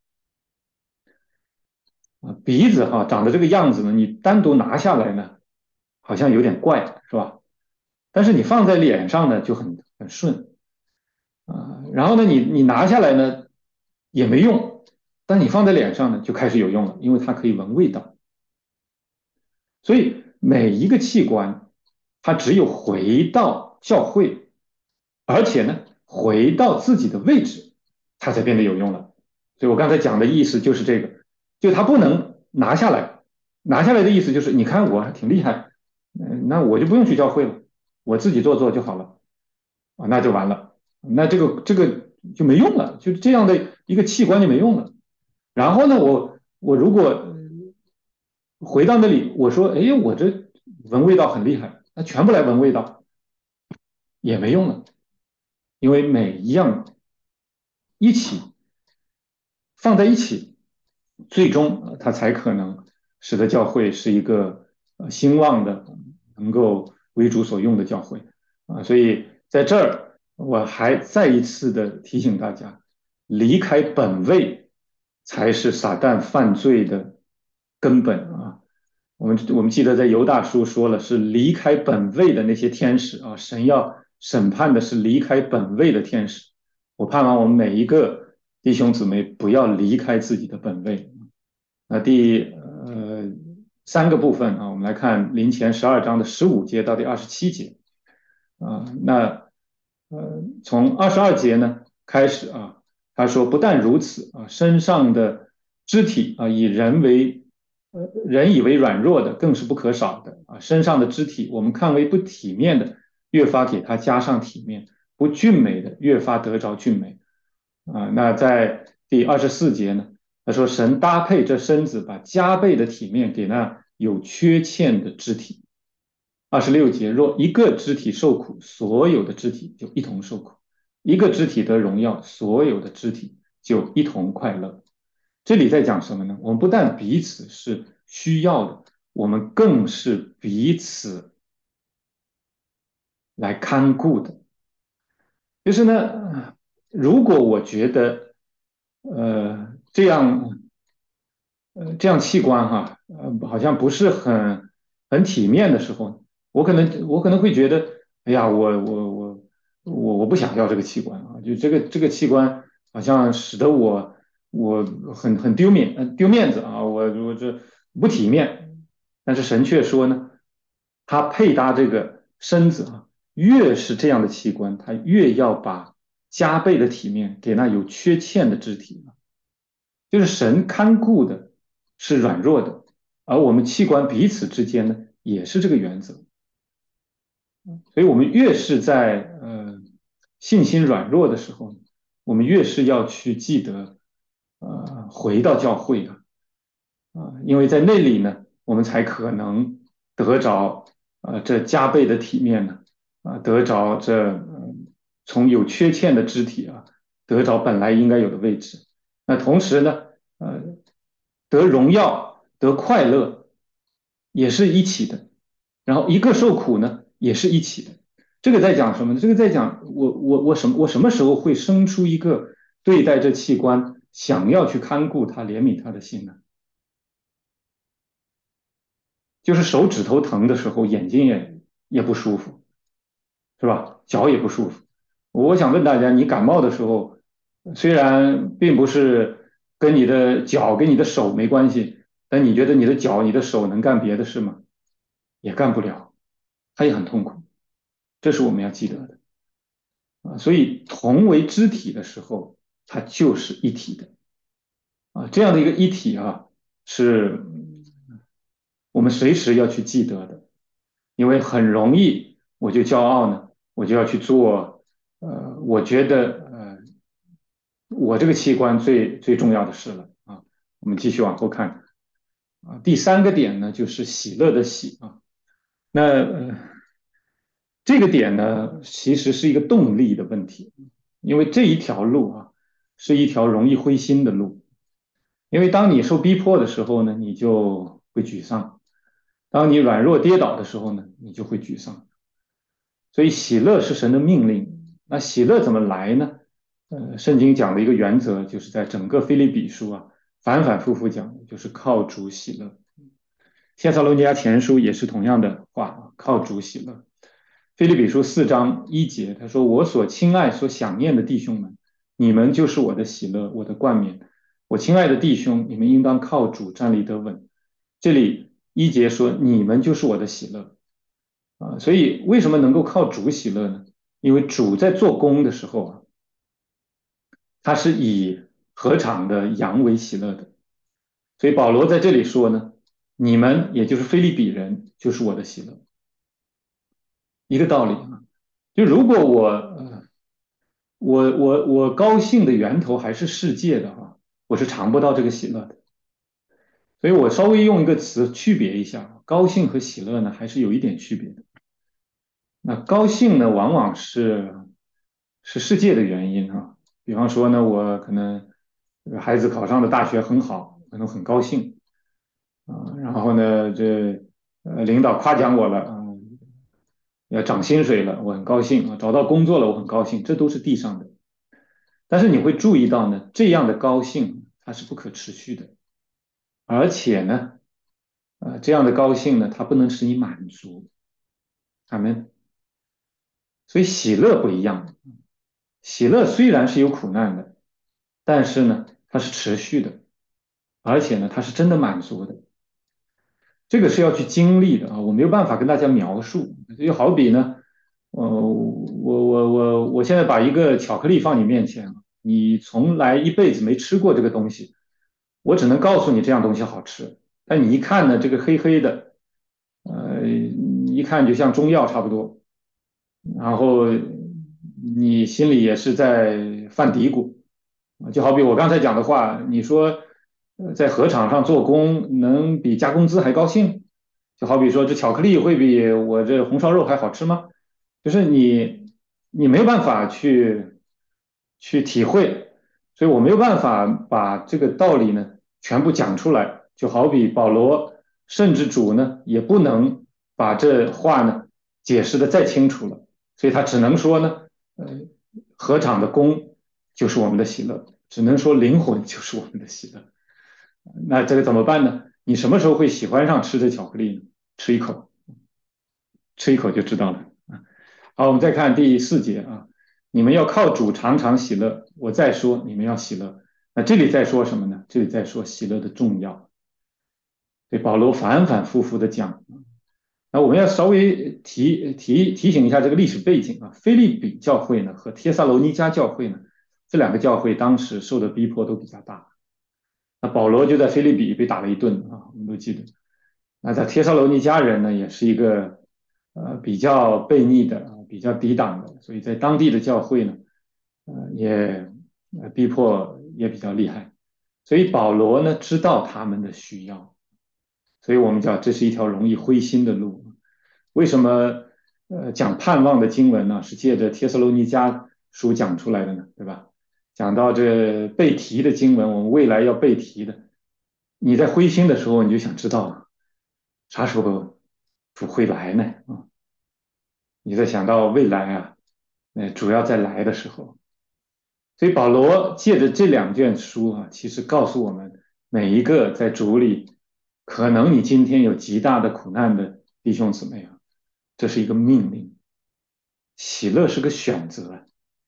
啊。鼻子哈长得这个样子呢，你单独拿下来呢，好像有点怪，是吧？但是你放在脸上呢，就很很顺啊。然后呢，你你拿下来呢，也没用，但你放在脸上呢，就开始有用了，因为它可以闻味道。所以每一个器官，它只有回到教会，而且呢，回到自己的位置，它才变得有用了。所以我刚才讲的意思就是这个，就它不能拿下来，拿下来的意思就是，你看我还挺厉害，嗯，那我就不用去教会了，我自己做做就好了啊，那就完了，那这个这个就没用了，就这样的一个器官就没用了。然后呢，我我如果回到那里，我说，哎，我这闻味道很厉害，那全部来闻味道也没用了，因为每一样一起放在一起，最终它才可能使得教会是一个呃兴旺的、能够为主所用的教会啊。所以在这儿，我还再一次的提醒大家，离开本位才是撒旦犯罪的根本啊。我们我们记得在犹大书说了，是离开本位的那些天使啊，神要审判的是离开本位的天使。我盼望我们每一个弟兄姊妹不要离开自己的本位。那第呃三个部分啊，我们来看林前十二章的十五节到第二十七节啊。那呃从二十二节呢开始啊，他说不但如此啊，身上的肢体啊以人为呃人以为软弱的，更是不可少的啊。身上的肢体我们看为不体面的，越发给他加上体面；不俊美的，越发得着俊美啊。那在第二十四节呢？他说：“神搭配这身子，把加倍的体面给那有缺欠的肢体。”二十六节，若一个肢体受苦，所有的肢体就一同受苦；一个肢体得荣耀，所有的肢体就一同快乐。这里在讲什么呢？我们不但彼此是需要的，我们更是彼此来看顾的。就是呢，如果我觉得，呃，这样呃，这样器官哈，呃，好像不是很很体面的时候，我可能我可能会觉得，哎呀，我我我我我不想要这个器官啊，就这个这个器官好像使得我我很很丢面呃丢面子啊，我我这不体面。但是神却说呢，他配搭这个身子啊，越是这样的器官，他越要把加倍的体面给那有缺陷的肢体，就是神看顾的是软弱的，而我们器官彼此之间呢，也是这个原则。所以，我们越是在呃信心软弱的时候，我们越是要去记得，呃，回到教会啊，啊，因为在那里呢，我们才可能得着呃这加倍的体面呢，啊，得着这、呃、从有缺陷的肢体啊，得着本来应该有的位置。那同时呢，呃，得荣耀、得快乐也是一起的，然后一个受苦呢，也是一起的。这个在讲什么呢？这个在讲我我我什么我什么时候会生出一个对待这器官想要去看顾它、怜悯它的心呢？ 就是手指头疼的时候，眼睛也也不舒服，是吧？脚也不舒服。我想问大家，你感冒的时候，虽然并不是跟你的脚跟你的手没关系，但你觉得你的脚、你的手能干别的事吗？也干不了，它也很痛苦。这是我们要记得的啊。所以同为肢体的时候，它就是一体的啊。这样的一个一体啊，是我们随时要去记得的，因为很容易我就骄傲呢，我就要去做呃，我觉得呃，我这个器官最最重要的事了啊。我们继续往后看啊，第三个点呢，就是喜乐的喜啊。那呃，这个点呢，其实是一个动力的问题，因为这一条路啊，是一条容易灰心的路。因为当你受逼迫的时候呢，你就会沮丧；当你软弱跌倒的时候呢，你就会沮丧。所以喜乐是神的命令。那喜乐怎么来呢？呃，圣经讲的一个原则，就是在整个腓立比书啊，反反复复讲，就是靠主喜乐。帖撒罗尼迦前书也是同样的话，靠主喜乐。腓立比书四章一节，他说：“我所亲爱、所想念的弟兄们，你们就是我的喜乐，我的冠冕。我亲爱的弟兄，你们应当靠主站立得稳。”这里一节说：“你们就是我的喜乐。”啊，所以为什么能够靠主喜乐呢？因为主在做工的时候啊，他是以禾场的羊为喜乐的。所以保罗在这里说呢，你们也就是非利比人，就是我的喜乐，一个道理啊。就如果我呃我我我高兴的源头还是世界的话，我是尝不到这个喜乐的。所以我稍微用一个词区别一下，高兴和喜乐呢还是有一点区别的。那高兴呢，往往是是世界的原因啊。比方说呢，我可能孩子考上的大学很好，可能很高兴啊。然后呢，这呃领导夸奖我了，嗯，要涨薪水了，我很高兴啊。找到工作了，我很高兴，这都是地上的。但是你会注意到呢，这样的高兴它是不可持续的，而且呢，呃，这样的高兴呢，它不能使你满足。他们所以喜乐不一样，喜乐虽然是有苦难的，但是呢，它是持续的，而且呢，它是真的满足的。这个是要去经历的啊，我没有办法跟大家描述。就好比呢，呃，我我我我现在把一个巧克力放你面前，你从来一辈子没吃过这个东西，我只能告诉你这样东西好吃。但你一看呢，这个黑黑的，呃，一看就像中药差不多，然后你心里也是在犯嘀咕。就好比我刚才讲的话，你说呃在禾场上做工能比加工资还高兴？就好比说这巧克力会比我这红烧肉还好吃吗？就是你你没有办法去去体会，所以我没有办法把这个道理呢全部讲出来。就好比保罗，甚至主呢也不能把这话呢解释的再清楚了，所以他只能说呢，呃，禾场的工就是我们的喜乐，只能说灵魂就是我们的喜乐。那这个怎么办呢？你什么时候会喜欢上吃这巧克力呢？吃一口，吃一口就知道了。好，我们再看第四节啊，你们要靠主常常喜乐。我再说，你们要喜乐。那这里在说什么呢？这里在说喜乐的重要。对，保罗反反复复的讲。那我们要稍微提提提醒一下这个历史背景啊。菲利比教会呢和帖撒罗尼迦教会呢，这两个教会当时受的逼迫都比较大。那保罗就在菲利比被打了一顿啊，我们都记得。那在帖撒罗尼迦人呢，也是一个呃比较悖逆的啊，比较抵挡的，所以在当地的教会呢，呃也呃逼迫也比较厉害。所以保罗呢知道他们的需要，所以我们讲这是一条容易灰心的路。为什么呃讲盼望的经文呢？是借着帖撒罗尼迦书讲出来的呢？对吧？讲到这背题的经文，我们未来要背题的，你在灰心的时候，你就想知道啥时候主会来呢？啊，你在想到未来啊，呃，主要在来的时候。所以保罗借着这两卷书啊，其实告诉我们每一个在主里可能你今天有极大的苦难的弟兄姊妹啊，这是一个命令，喜乐是个选择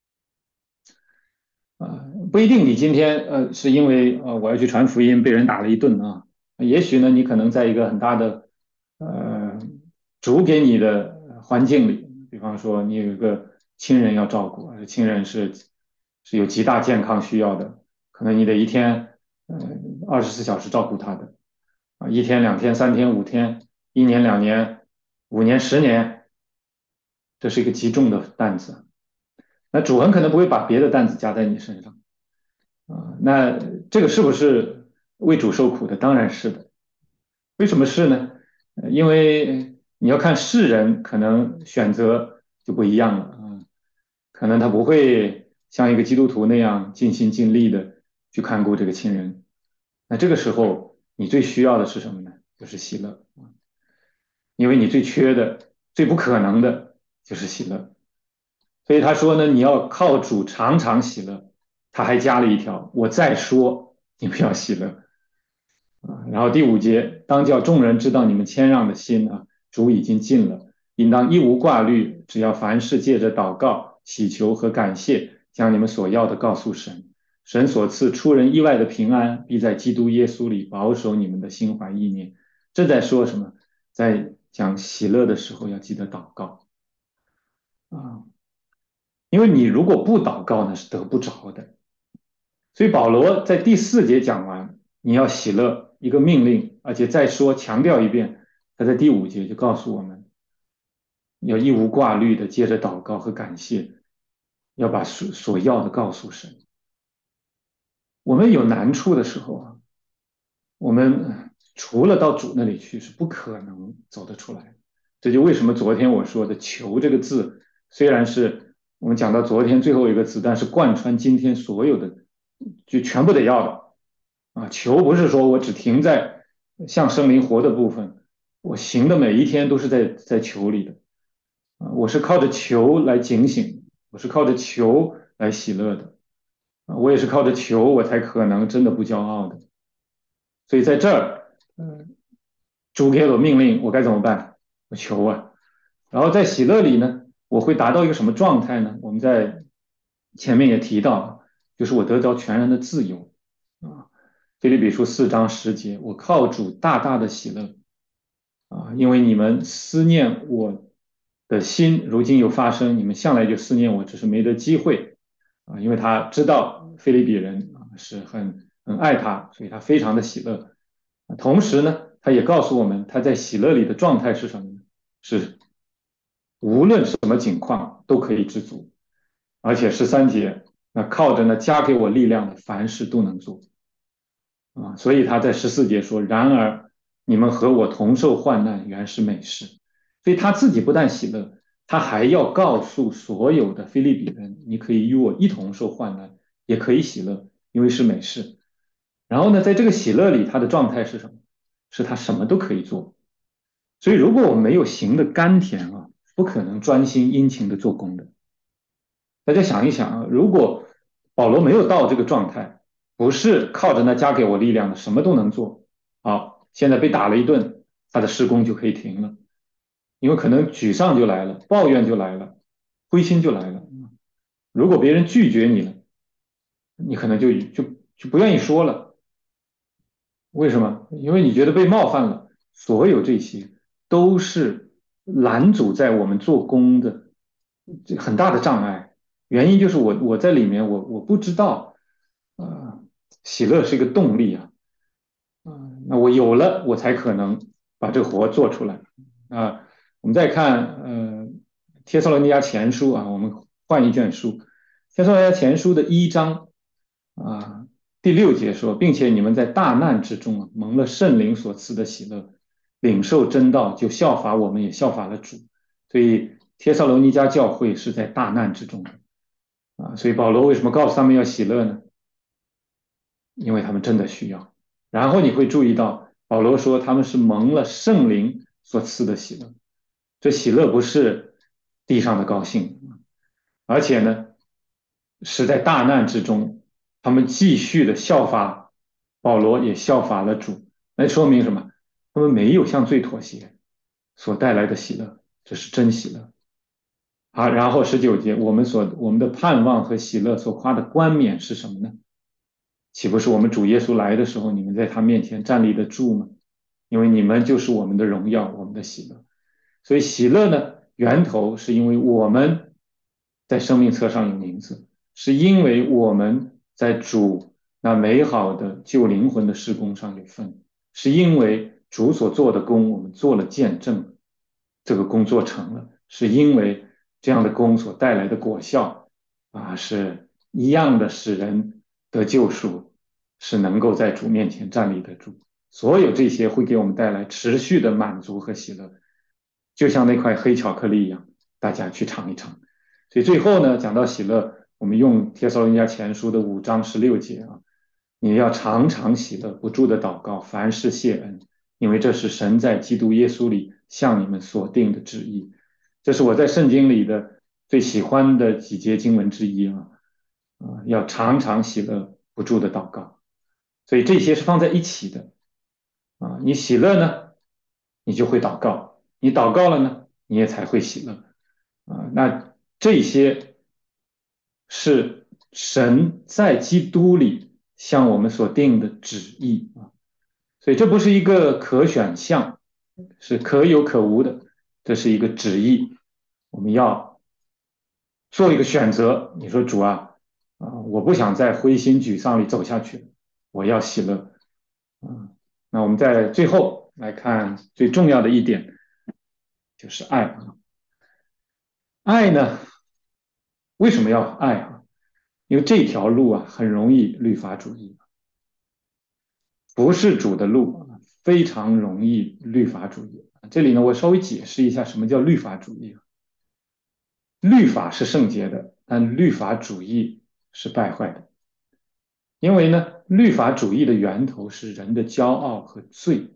啊，不一定你今天呃是因为呃我要去传福音被人打了一顿啊，也许呢你可能在一个很大的呃主给你的环境里，比方说你有一个亲人要照顾，亲人是是有极大健康需要的，可能你得一天呃二十四小时照顾他的啊，一天两天三天五天，一年两年五年十年，这是一个极重的担子。那主很可能不会把别的担子加在你身上。啊，那这个是不是为主受苦的？当然是的。为什么是呢？呃因为你要看世人，可能选择就不一样了啊。可能他不会像一个基督徒那样尽心尽力的去看顾这个亲人。那这个时候，你最需要的是什么呢？就是喜乐啊，因为你最缺的、最不可能的就是喜乐。所以他说呢，你要靠主常常喜乐。他还加了一条，我再说，你们要喜乐。啊，然后第五节，当叫众人知道你们谦让的心啊，主已经尽了，应当一无挂虑，只要凡事借着祷告、祈求和感谢，将你们所要的告诉神。神所赐出人意外的平安，必在基督耶稣里保守你们的心怀意念。这在说什么？在讲喜乐的时候要记得祷告啊，因为你如果不祷告呢，是得不着的。所以保罗在第四节讲完你要喜乐一个命令，而且再说强调一遍，他在第五节就告诉我们要一无挂虑的接着祷告和感谢，要把所所要的告诉神。我们有难处的时候啊，我们除了到主那里去是不可能走得出来。这就为什么昨天我说的"求"这个字，虽然是我们讲到昨天最后一个字，但是贯穿今天所有的，就全部得要的。啊，求不是说我只停在像生灵活的部分，我行的每一天都是在在求里的啊，我是靠着求来警醒，我是靠着求来喜乐的啊，我也是靠着求我才可能真的不骄傲的。所以在这儿，嗯，主给我命令，我该怎么办？我求啊。然后在喜乐里呢，我会达到一个什么状态呢？我们在前面也提到，就是我得着全然的自由啊。腓立比书四章十节，我靠主大大的喜乐啊，因为你们思念我的心，如今又发生，你们向来就思念我，只是没得机会啊，因为他知道腓立比人啊是很很爱他，所以他非常的喜乐。同时呢，他也告诉我们他在喜乐里的状态是什么呢？是无论什么境况都可以知足，而且十三节，那靠着呢加给我力量的，凡事都能做。啊，所以他在十四节说：“然而你们和我同受患难，原是美事。”所以他自己不但喜乐，他还要告诉所有的菲利比人：“你可以与我一同受患难，也可以喜乐，因为是美事。”然后呢，在这个喜乐里，他的状态是什么？是他什么都可以做。所以，如果我们没有行的甘甜啊，不可能专心殷勤的做工的。大家想一想啊，如果保罗没有到这个状态，不是靠着那加给我力量的，什么都能做。好，现在被打了一顿，他的施工就可以停了，因为可能沮丧就来了，抱怨就来了，灰心就来了。如果别人拒绝你了，你可能就就就不愿意说了。为什么？因为你觉得被冒犯了。所有这些都是拦阻在我们做工的这很大的障碍。原因就是我我在里面，我我不知道，呃，喜乐是一个动力啊，啊、呃那我有了，我才可能把这个活做出来啊、呃我们再看，呃，帖撒罗尼迦前书啊，我们换一卷书，帖撒罗尼迦前书的一章啊，第六节说，并且你们在大难之中啊，蒙了圣灵所赐的喜乐，领受真道，就效法我们，也效法了主。所以帖撒罗尼迦教会是在大难之中的啊，所以保罗为什么告诉他们要喜乐呢？因为他们真的需要。然后你会注意到，保罗说他们是蒙了圣灵所赐的喜乐，这喜乐不是地上的高兴，而且呢，是在大难之中，他们继续的效法保罗，也效法了主，那说明什么？ 他们没有向罪妥协所带来的喜乐，这是真喜乐。好，然后十九节，我们所我们的盼望和喜乐所夸的冠冕是什么呢？岂不是我们主耶稣来的时候，你们在他面前站立得住吗？因为你们就是我们的荣耀，我们的喜乐。所以喜乐呢，源头是因为我们在生命册上有名字，是因为我们在主那美好的救灵魂的事工上有份，是因为主所做的工，我们做了见证，这个工作成了，是因为这样的工所带来的果效啊，是一样的，使人得救赎，是能够在主面前站立得住。所有这些会给我们带来持续的满足和喜乐，就像那块黑巧克力一样，大家去尝一尝。所以最后呢，讲到喜乐，我们用帖撒罗尼迦前书的五章十六节啊，你要常常喜乐，不住的祷告，凡事谢恩，因为这是神在基督耶稣里向你们所定的旨意。这是我在圣经里的最喜欢的几节经文之一啊，啊，要常常喜乐，不住的祷告。所以这些是放在一起的。啊，你喜乐呢，你就会祷告；你祷告了呢，你也才会喜乐。啊，那这些是神在基督里向我们所定的旨意啊，所以这不是一个可选项，是可有可无的，这是一个旨意，我们要做一个选择。你说主啊，啊，我不想在灰心沮丧里走下去，我要喜乐。啊，那我们在最后来看最重要的一点，就是爱啊。爱呢，为什么要爱啊？因为这条路啊，很容易律法主义，不是主的路啊，非常容易律法主义。这里呢，我稍微解释一下什么叫律法主义。律法是圣洁的，但律法主义是败坏的。因为呢，律法主义的源头是人的骄傲和罪，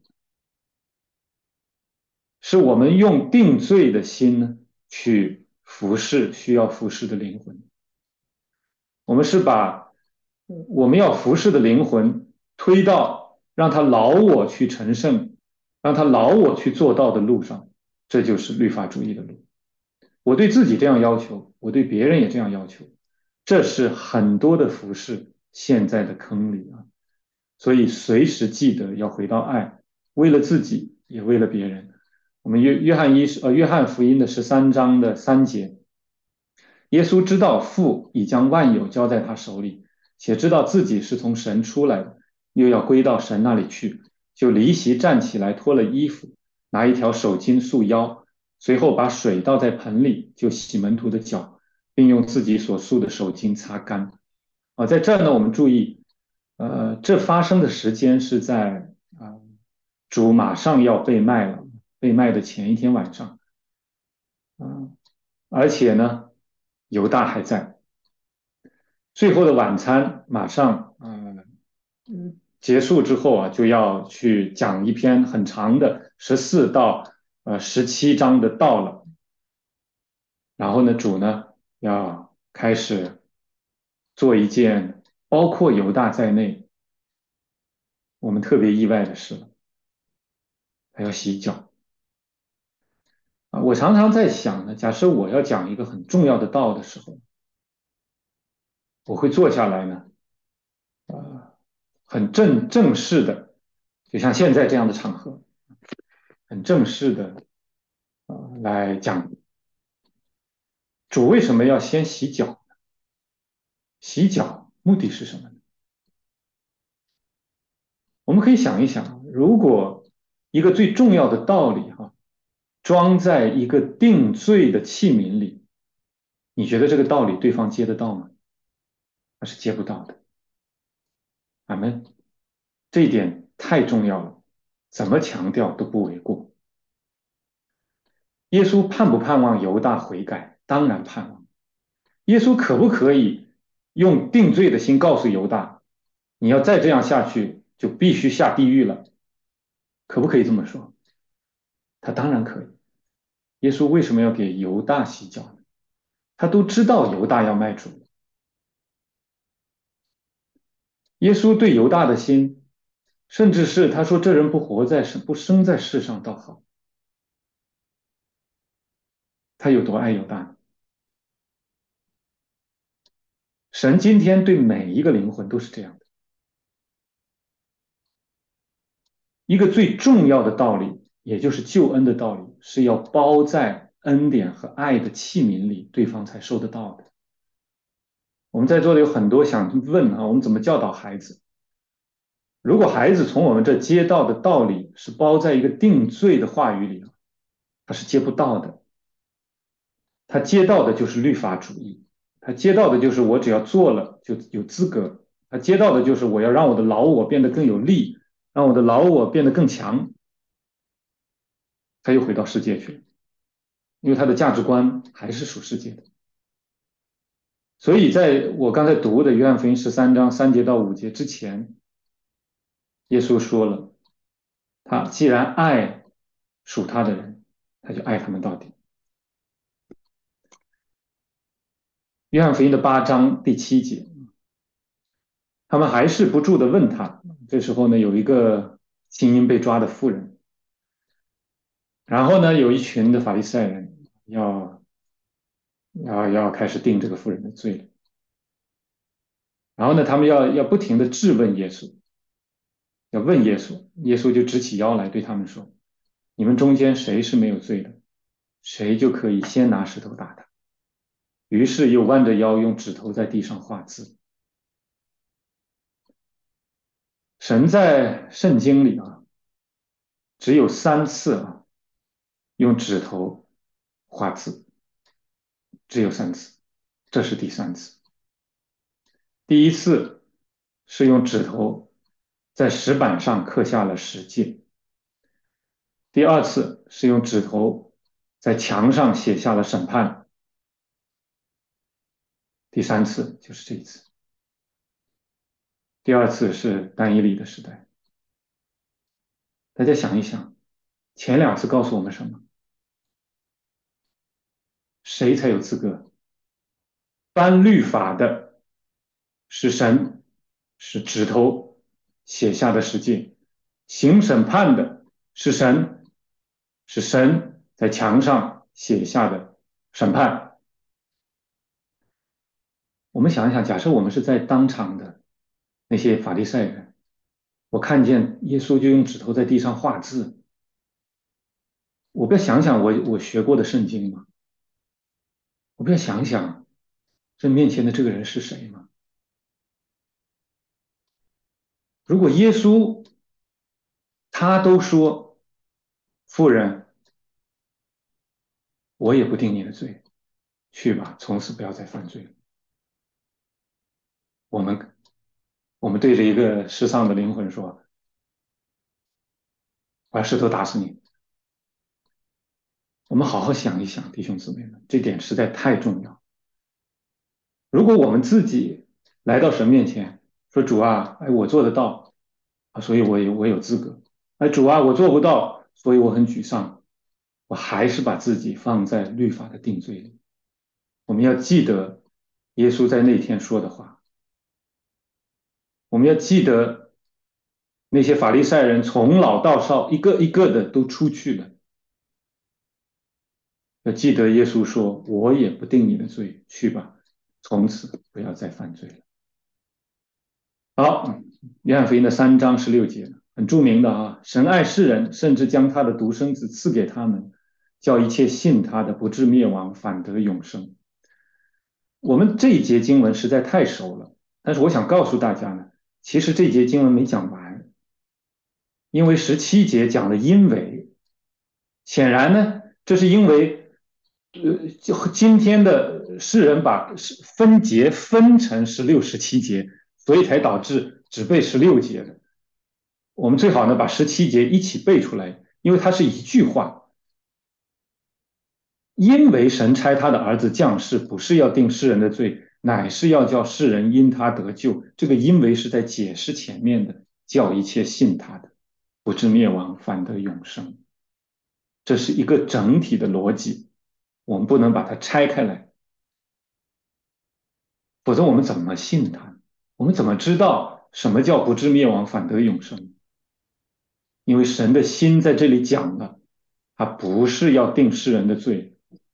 是我们用定罪的心呢去服侍需要服侍的灵魂。我们是把我们要服侍的灵魂推到让他劳我去成圣，让他劳我去做到的路上，这就是律法主义的路。我对自己这样要求，我对别人也这样要求，这是很多的服侍现在的坑里啊。所以随时记得要回到爱，为了自己，也为了别人。我们约约翰一呃约翰福音的十三章的三节，耶稣知道父已将万有交在他手里，且知道自己是从神出来的，又要归到神那里去，就离席站起来，脱了衣服，拿一条手巾束腰，随后把水倒在盆里，就洗门徒的脚，并用自己所束的手巾擦干。啊，在这儿呢，我们注意，呃，这发生的时间是在啊、呃主马上要被卖了，被卖的前一天晚上。啊、而且呢，犹大还在。最后的晚餐马上，嗯、呃结束之后啊，就要去讲一篇很长的十四到呃十七章的道了。然后呢，主呢要开始做一件包括犹大在内我们特别意外的事了，他要洗脚啊！我常常在想呢，假设我要讲一个很重要的道的时候，我会坐下来呢，呃，很正正式的，就像现在这样的场合，很正式的呃来讲主为什么要先洗脚？洗脚目的是什么呢？我们可以想一想，如果一个最重要的道理哈，装在一个定罪的器皿里，你觉得这个道理对方接得到吗？那是接不到的。阿门。这一点太重要了，怎么强调都不为过。耶稣盼不盼望犹大悔改？当然盼望。耶稣可不可以用定罪的心告诉犹大，你要再这样下去，就必须下地狱了？可不可以这么说？他当然可以。耶稣为什么要给犹大洗脚呢？他都知道犹大要卖主。耶稣对犹大的心甚至是他说这人不活在世，不生在世上倒好。他有多爱有大？神今天对每一个灵魂都是这样的。一个最重要的道理，也就是救恩的道理，是要包在恩典和爱的器皿里，对方才收得到的。我们在座的有很多想问啊，我们怎么教导孩子？如果孩子从我们这接到的道理是包在一个定罪的话语里，他是接不到的。他接到的就是律法主义，他接到的就是我只要做了就有资格，他接到的就是我要让我的老我变得更有力，让我的老我变得更强，他又回到世界去了，因为他的价值观还是属世界的。所以在我刚才读的约翰福音十三章三节到五节之前，耶稣说了，他既然爱属他的人，他就爱他们到底。约翰福音的八章第七节，他们还是不住的问他。这时候呢，有一个精英被抓的妇人，然后呢，有一群的法利赛人要要要开始定这个妇人的罪了。然后呢，他们要要不停的质问耶稣，要问耶稣，耶稣就直起腰来对他们说：“你们中间谁是没有罪的，谁就可以先拿石头打他。”于是又弯着腰用指头在地上画字。神在圣经里啊，只有三次啊用指头画字，只有三次，这是第三次。第一次是用指头在石板上刻下了十诫，第二次是用指头在墙上写下了审判，第三次就是这一次。第二次是但以理的时代。大家想一想，前两次告诉我们什么？谁才有资格？颁律法的是神，是指头写下的十诫；行审判的是神，是神在墙上写下的审判。我们想一想，假设我们是在当场的那些法利赛人，我看见耶稣就用指头在地上画字，我不要想想我我学过的圣经吗？我不要想想这面前的这个人是谁吗？如果耶稣他都说，妇人，我也不定你的罪，去吧，从此不要再犯罪了。我们我们对着一个世上的灵魂说，把石头打死你。我们好好想一想，弟兄姊妹们，这点实在太重要。如果我们自己来到神面前说，主啊，哎，我做得到啊，所以我有我有资格。哎，主啊，我做不到，所以我很沮丧。我还是把自己放在律法的定罪里。我们要记得耶稣在那天说的话，我们要记得那些法利赛人从老到少一个一个的都出去了。要记得耶稣说：“我也不定你的罪，去吧，从此不要再犯罪了。”好，约翰福音的三章十六节，很著名的啊，神爱世人，甚至将他的独生子赐给他们，叫一切信他的不至灭亡，反得永生。我们这一节经文实在太熟了，但是我想告诉大家呢，其实这节经文没讲完，因为十七节讲了因为，显然呢，这是因为，呃，就今天的世人把分节分成十六、十七节，所以才导致只背十六节的。我们最好呢把十七节一起背出来，因为它是一句话。因为神差他的儿子降世，不是要定世人的罪，乃是要叫世人因他得救。这个因为是在解释前面的，叫一切信他的，不至灭亡，反得永生。这是一个整体的逻辑，我们不能把它拆开来，否则我们怎么信他？我们怎么知道什么叫不至灭亡，反得永生？ 因为神的心在这里讲了，他不是要定世人的罪，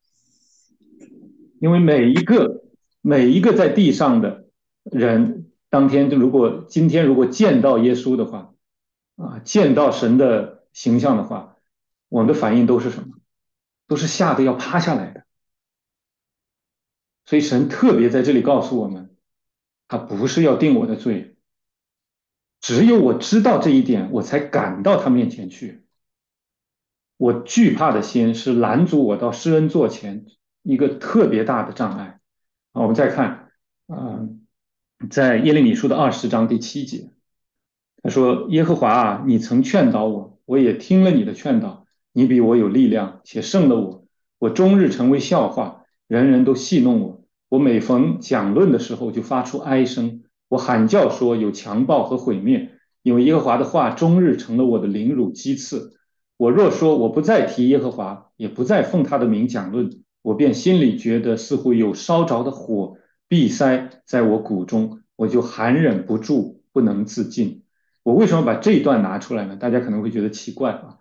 因为每一个每一个在地上的人，当天如果今天如果见到耶稣的话，啊，见到神的形象的话，我们的反应都是什么？都是吓得要趴下来的。所以神特别在这里告诉我们，他不是要定我的罪，只有我知道这一点，我才赶到他面前去。我惧怕的心是拦阻我到施恩座前一个特别大的障碍。啊，我们再看，啊、呃，在耶利米书的二十章第七节，他说：“耶和华啊，你曾劝导我，我也听了你的劝导。你比我有力量，且胜了我。我终日成为笑话，人人都戏弄我。我每逢讲论的时候，就发出哀声。我喊叫说有强暴和毁灭，因为耶和华的话终日成了我的凌辱讥刺。我若说我不再提耶和华，也不再奉他的名讲论，我便心里觉得似乎有烧着的火闭塞在我骨中，我就含忍不住，不能自禁。”我为什么把这一段拿出来呢？大家可能会觉得奇怪啊，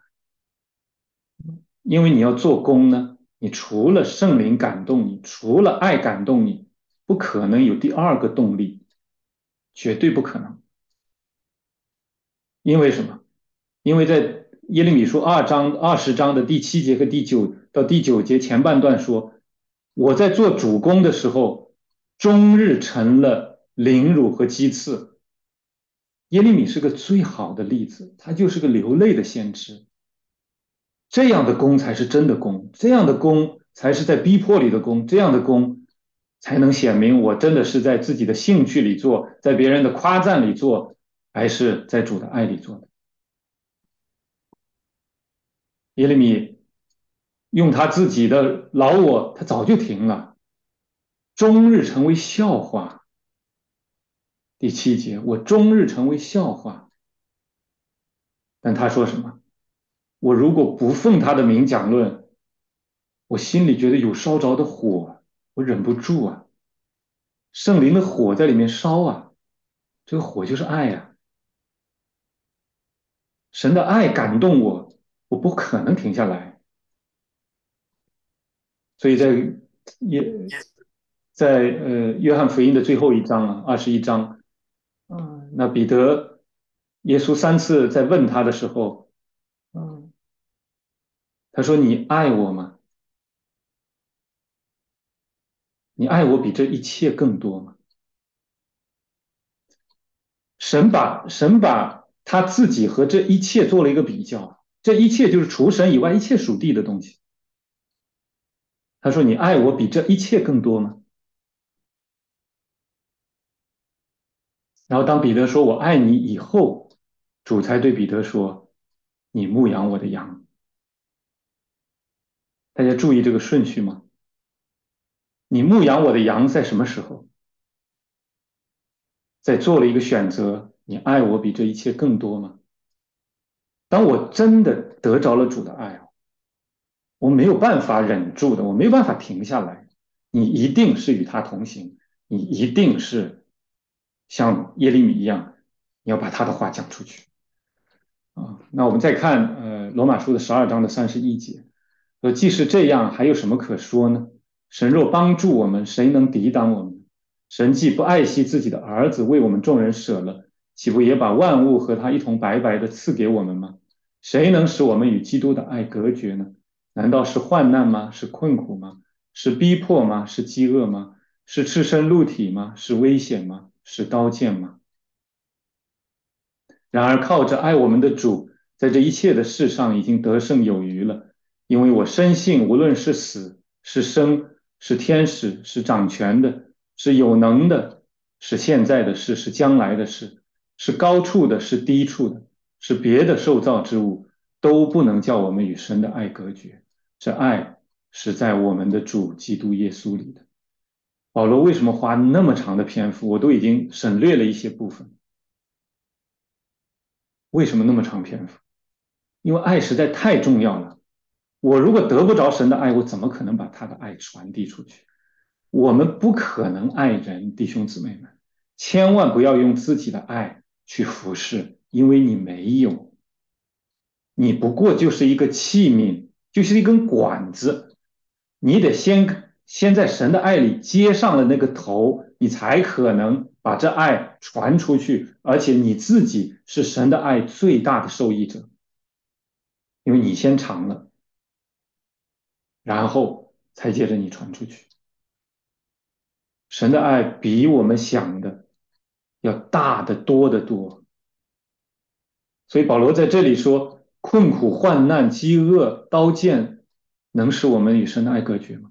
因为你要做工呢，你除了圣灵感动你，除了爱感动你，不可能有第二个动力，绝对不可能。因为什么？因为在耶利米书二章二十章的第七节和第九到第九节前半段说，我在做主工的时候，终日成了凌辱和讥刺。耶利米是个最好的例子，他就是个流泪的先知。这样的功才是真的功，这样的功才是在逼迫里的功，这样的功才能显明我真的是在自己的兴趣里做，在别人的夸赞里做，还是在主的爱里做的。耶利米用他自己的老我，他早就停了，终日成为笑话。第七节，我终日成为笑话。但他说什么？我如果不奉他的名讲论，我心里觉得有烧着的火，我忍不住啊。圣灵的火在里面烧啊，这个火就是爱啊，神的爱感动我，我不可能停下来。所以在约在呃约翰福音的最后一章啊，二十一章，嗯，那彼得耶稣三次在问他的时候，嗯，他说：“你爱我吗？你爱我比这一切更多吗？”神把神把他自己和这一切做了一个比较，这一切就是除神以外一切属地的东西。他说：“你爱我比这一切更多吗？”然后当彼得说“我爱你”以后，主才对彼得说：“你牧养我的羊。”大家注意这个顺序吗？你牧养我的羊在什么时候？在做了一个选择，你爱我比这一切更多吗？当我真的得着了主的爱，我没有办法忍住的，我没有办法停下来。你一定是与他同行，你一定是像耶利米一样，你要把他的话讲出去啊。那我们再看呃罗马书的十二章的三十一节，说既是这样，还有什么可说呢？神若帮助我们，谁能抵挡我们？神既不爱惜自己的儿子，为我们众人舍了，岂不也把万物和他一同白白的赐给我们吗？谁能使我们与基督的爱隔绝呢？难道是患难吗？是困苦吗？是逼迫吗？是饥饿吗？是赤身露体吗？是危险吗？是刀剑吗？然而靠着爱我们的主，在这一切的事上已经得胜有余了。因为我深信，无论是死是生，是天使，是掌权的，是有能的，是现在的事，是将来的事，是高处的，是低处的，是别的受造之物，都不能叫我们与神的爱隔绝。这爱是在我们的主基督耶稣里的。保罗为什么花那么长的篇幅？我都已经省略了一些部分。为什么那么长篇幅？因为爱实在太重要了。我如果得不着神的爱，我怎么可能把他的爱传递出去？我们不可能爱人，弟兄姊妹们，千万不要用自己的爱去服侍，因为你没有。 你不过就是一个器皿，就是一根管子，你得先先在神的爱里接上了那个头，你才可能把这爱传出去，而且你自己是神的爱最大的受益者，因为你先尝了，然后才接着你传出去。神的爱比我们想的要大得多得多，所以保罗在这里说：困苦、患难、饥饿、刀剑，能使我们与神的爱隔绝吗？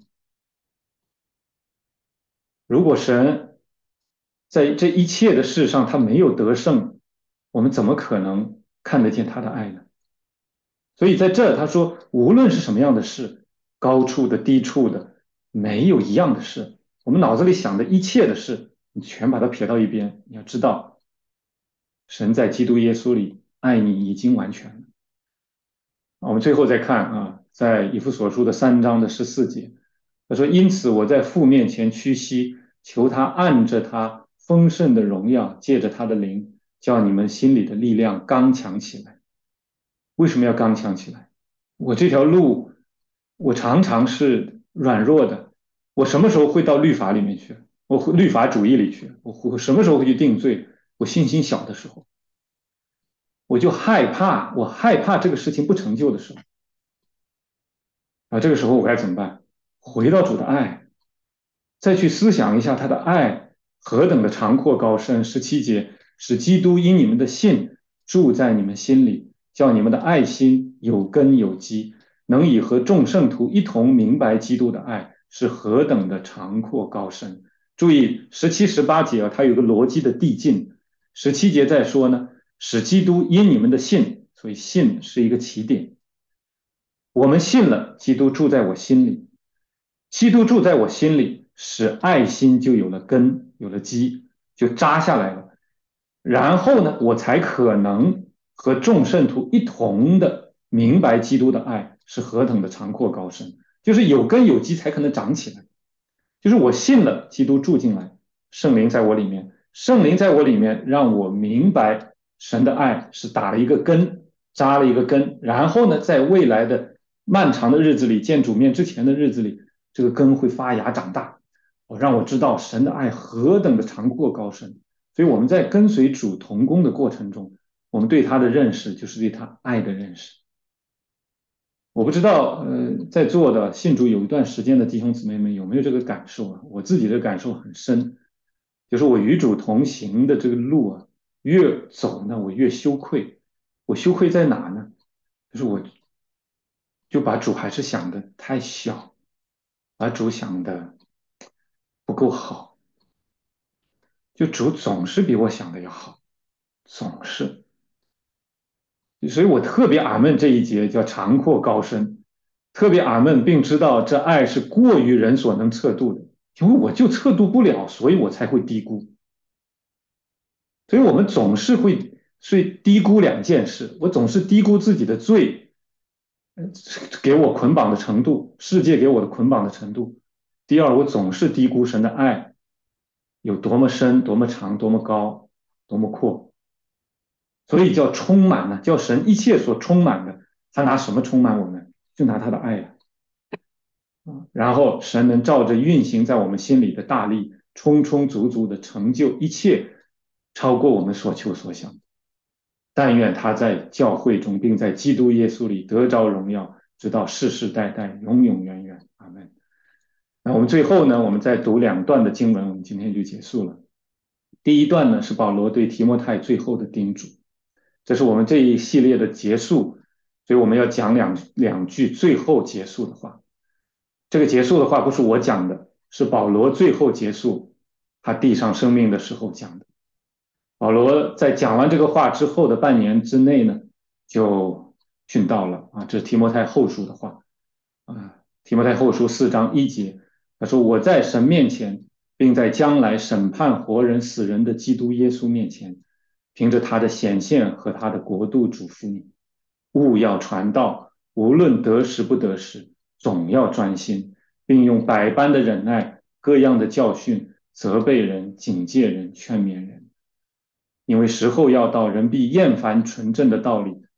如果神在这一切的事上他没有得胜，我们怎么可能看得见他的爱呢？所以在这他说，无论是什么样的事，高处的、低处的，没有一样的事。我们脑子里想的一切的事，你全把它撇到一边。你要知道，神在基督耶稣里爱你已经完全了。我们最后再看啊，在以弗所书的三章的十四节，他说：“因此我在父面前屈膝，求他按着他丰盛的荣耀，借着他的灵，叫你们心里的力量刚强起来。”为什么要刚强起来？我这条路，我常常是软弱的。我什么时候会到律法里面去？我会律法主义里去？我我什么时候会去定罪？我信心小的时候，我就害怕，我害怕这个事情不成就的时候。啊，这个时候我该怎么办？回到主的爱，再去思想一下他的爱何等的长阔高深。十七节，使基督因你们的信住在你们心里，叫你们的爱心有根有基，能以和众圣徒一同明白基督的爱是何等的长阔高深。注意十七、十八节啊，它有个逻辑的递进。十七节在说呢，使基督因你们的信，所以信是一个起点。我们信了，基督住在我心里，基督住在我心里，使爱心就有了根，有了基，就扎下来了。然后呢，我才可能和众圣徒一同的明白基督的爱是何等的长阔高深，就是有根有基才可能长起来。就是我信了，基督住进来，圣灵在我里面，圣灵在我里面，让我明白神的爱是打了一个根，扎了一个根，然后呢，在未来的漫长的日子里，见主面之前的日子里，这个根会发芽长大，我让我知道神的爱何等的长阔高深。所以我们在跟随主同工的过程中，我们对他的认识就是对他爱的认识。我不知道，呃，在座的信主有一段时间的弟兄姊妹们有没有这个感受啊？我自己的感受很深，就是我与主同行的这个路啊，越走呢，我越羞愧。我羞愧在哪呢？就是我就把主还是想的太小，把主想的不够好，就主总是比我想的要好，总是。所以我特别阿闷这一节叫长阔高深，特别阿闷，并知道这爱是过于人所能测度的，因为我就测度不了，所以我才会低估。所以我们总是会去低估两件事，我总是低估自己的罪给我捆绑的程度，世界给我的捆绑的程度。第二，我总是低估神的爱有多么深、多么长、多么高、多么阔。所以叫充满呢，叫神一切所充满的，他拿什么充满我们？就拿他的爱呀。然后神能照着运行在我们心里的大力，充充足足的成就一切，超过我们所求所想。但愿他在教会中，并在基督耶稣里得着荣耀，直到世世代代，永永远远。阿门。那我们最后呢，我们再读两段的经文，我们今天就结束了。第一段呢是保罗对提摩太最后的叮嘱，这是我们这一系列的结束，所以我们要讲两两句最后结束的话。这个结束的话不是我讲的，是保罗最后结束他地上生命的时候讲的。保罗在讲完这个话之后的半年之内呢，就殉道了啊。这是提摩太后书的话啊，提摩太后书四章一节，他说：“我在神面前，并在将来审判活人死人的基督耶稣面前，凭着他的显现和他的国度嘱咐你，务要传道，无论得时不得时，总要专心，并用百般的忍耐、各样的教训，责备人、警戒人、劝勉人。因为时候要到，人必厌烦纯正的道理，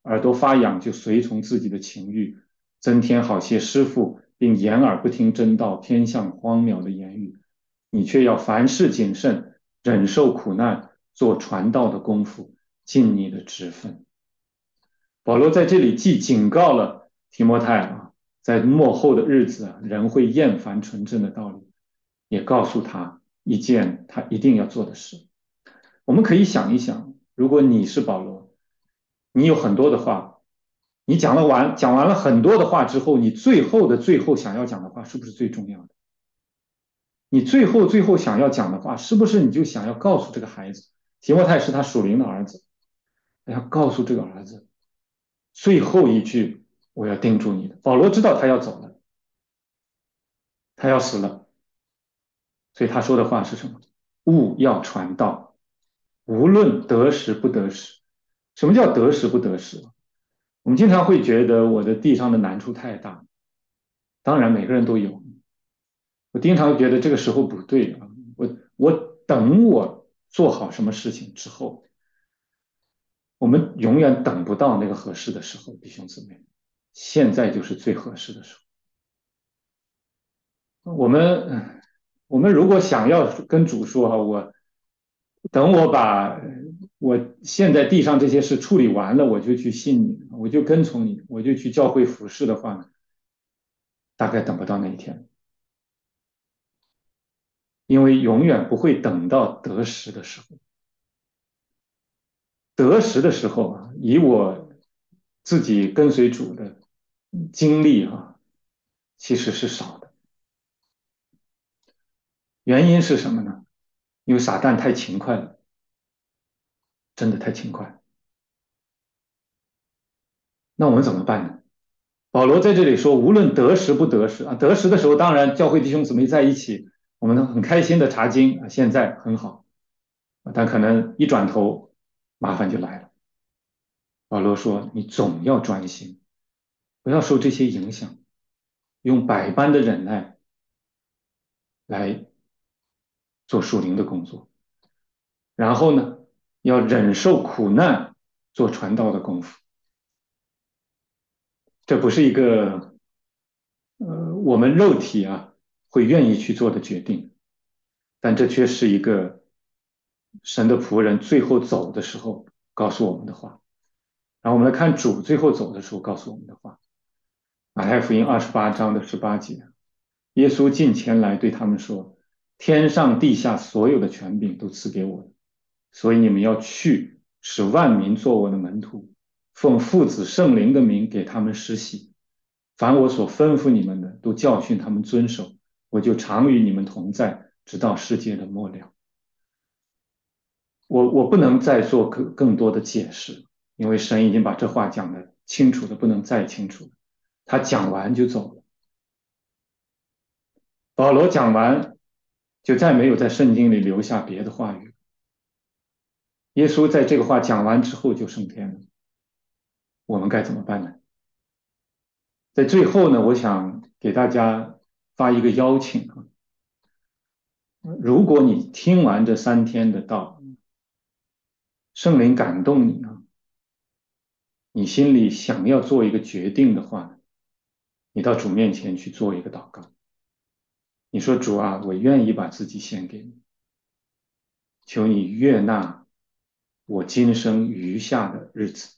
耳朵发痒就随从自己的情欲，增添好些师傅，并掩耳不听真道，偏向荒谬的言语。你却要凡事谨慎，忍受苦难，做传道的功夫，尽你的职分。保罗在这里既警告了提摩太啊，在末后的日子啊，人会厌烦纯正的道理，也告诉他一件他一定要做的事。我们可以想一想，如果你是保罗，你有很多的话，你讲了完讲完了很多的话之后，你最后的最后想要讲的话是不是最重要的？你最后最后想要讲的话，是不是你就想要告诉这个孩子，提摩太是他属灵的儿子，要告诉这个儿子最后一句，我要叮嘱你的。保罗知道他要走了，他要死了，所以他说的话是什么？勿要传道，无论得时不得时。什么叫得时不得时？我们经常会觉得我的地上的难处太大，当然每个人都有。我经常觉得这个时候不对啊，我我等我做好什么事情之后，我们永远等不到那个合适的时候，弟兄姊妹，现在就是最合适的时候。我们我们如果想要跟主说哈，我等我把我现在地上这些事处理完了，我就去信你，我就跟从你，我就去教会服侍的话呢，大概等不到那一天，因为永远不会等到得时的时候。得时的时候啊，以我自己跟随主的经历啊，其实是少的。原因是什么呢？因为撒旦太勤快了，真的太勤快。那我们怎么办呢？保罗在这里说，无论得时不得时啊，得时的时候，当然教会弟兄姊妹在一起，我们很开心的查经啊，现在很好，但可能一转头，麻烦就来了。保罗说，你总要专心，不要受这些影响，用百般的忍耐来做属灵的工作，然后呢，要忍受苦难，做传道的功夫。这不是一个呃我们肉体啊会愿意去做的决定，但这却是一个神的仆人最后走的时候告诉我们的话。然后我们来看主最后走的时候告诉我们的话。马太福音二十八章的十八节，耶稣近前来对他们说：天上地下所有的权柄都赐给我了，所以你们要去，使万民做我的门徒，奉父子圣灵的名给他们施洗。凡我所吩咐你们的，都教训他们遵守，我就常与你们同在，直到世界的末了。我我不能再做更更多的解释，因为神已经把这话讲的清楚的不能再清楚了。他讲完就走了。保罗讲完，就再没有在圣经里留下别的话语。耶稣在这个话讲完之后就升天了，我们该怎么办呢？在最后呢，我想给大家发一个邀请啊，如果你听完这三天的道，圣灵感动你啊，你心里想要做一个决定的话，你到主面前去做一个祷告。你说主啊，我愿意把自己献给你，求你悦纳我今生余下的日子，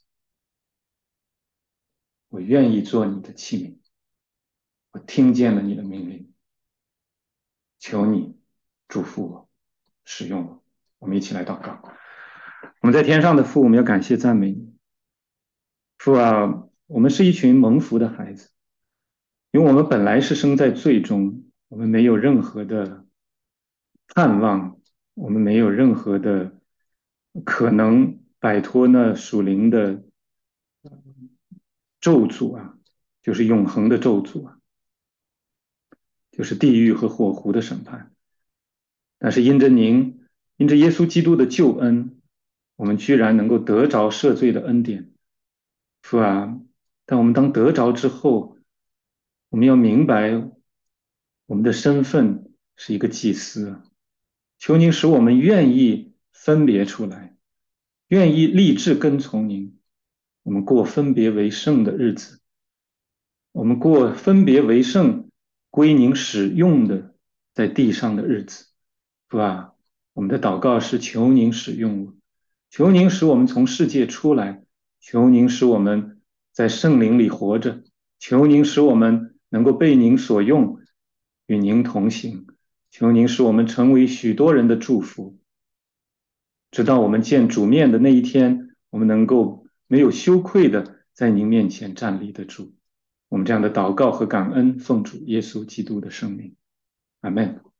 我愿意做你的器皿，我听见了你的命令，求你祝福我，使用我。我们一起来祷告。我们在天上的父，我们要感谢赞美你。父啊，我们是一群蒙福的孩子，因为我们本来是生在罪中，我们没有任何的盼望，我们没有任何的可能摆脱那属灵的咒诅啊，就是永恒的咒诅啊，就是地狱和火湖的审判。但是因着您，因着耶稣基督的救恩，我们居然能够得着赦罪的恩典。父啊，但我们当得着之后，我们要明白我们的身份是一个祭司。求您使我们愿意分别出来，愿意立志跟从您。 我们过分别为圣的日子，我们过分别为圣、归您使用的在地上的日子，是吧？我们的祷告是求您使用我，求您使我们从世界出来，求您使我们在圣灵里活着，求您使我们能够被您所用，与您同行，求您使我们成为许多人的祝福，直到我们见主面的那一天，我们能够没有羞愧的在您面前站立得住。我们这样的祷告和感恩，奉主耶稣基督的圣名，阿门。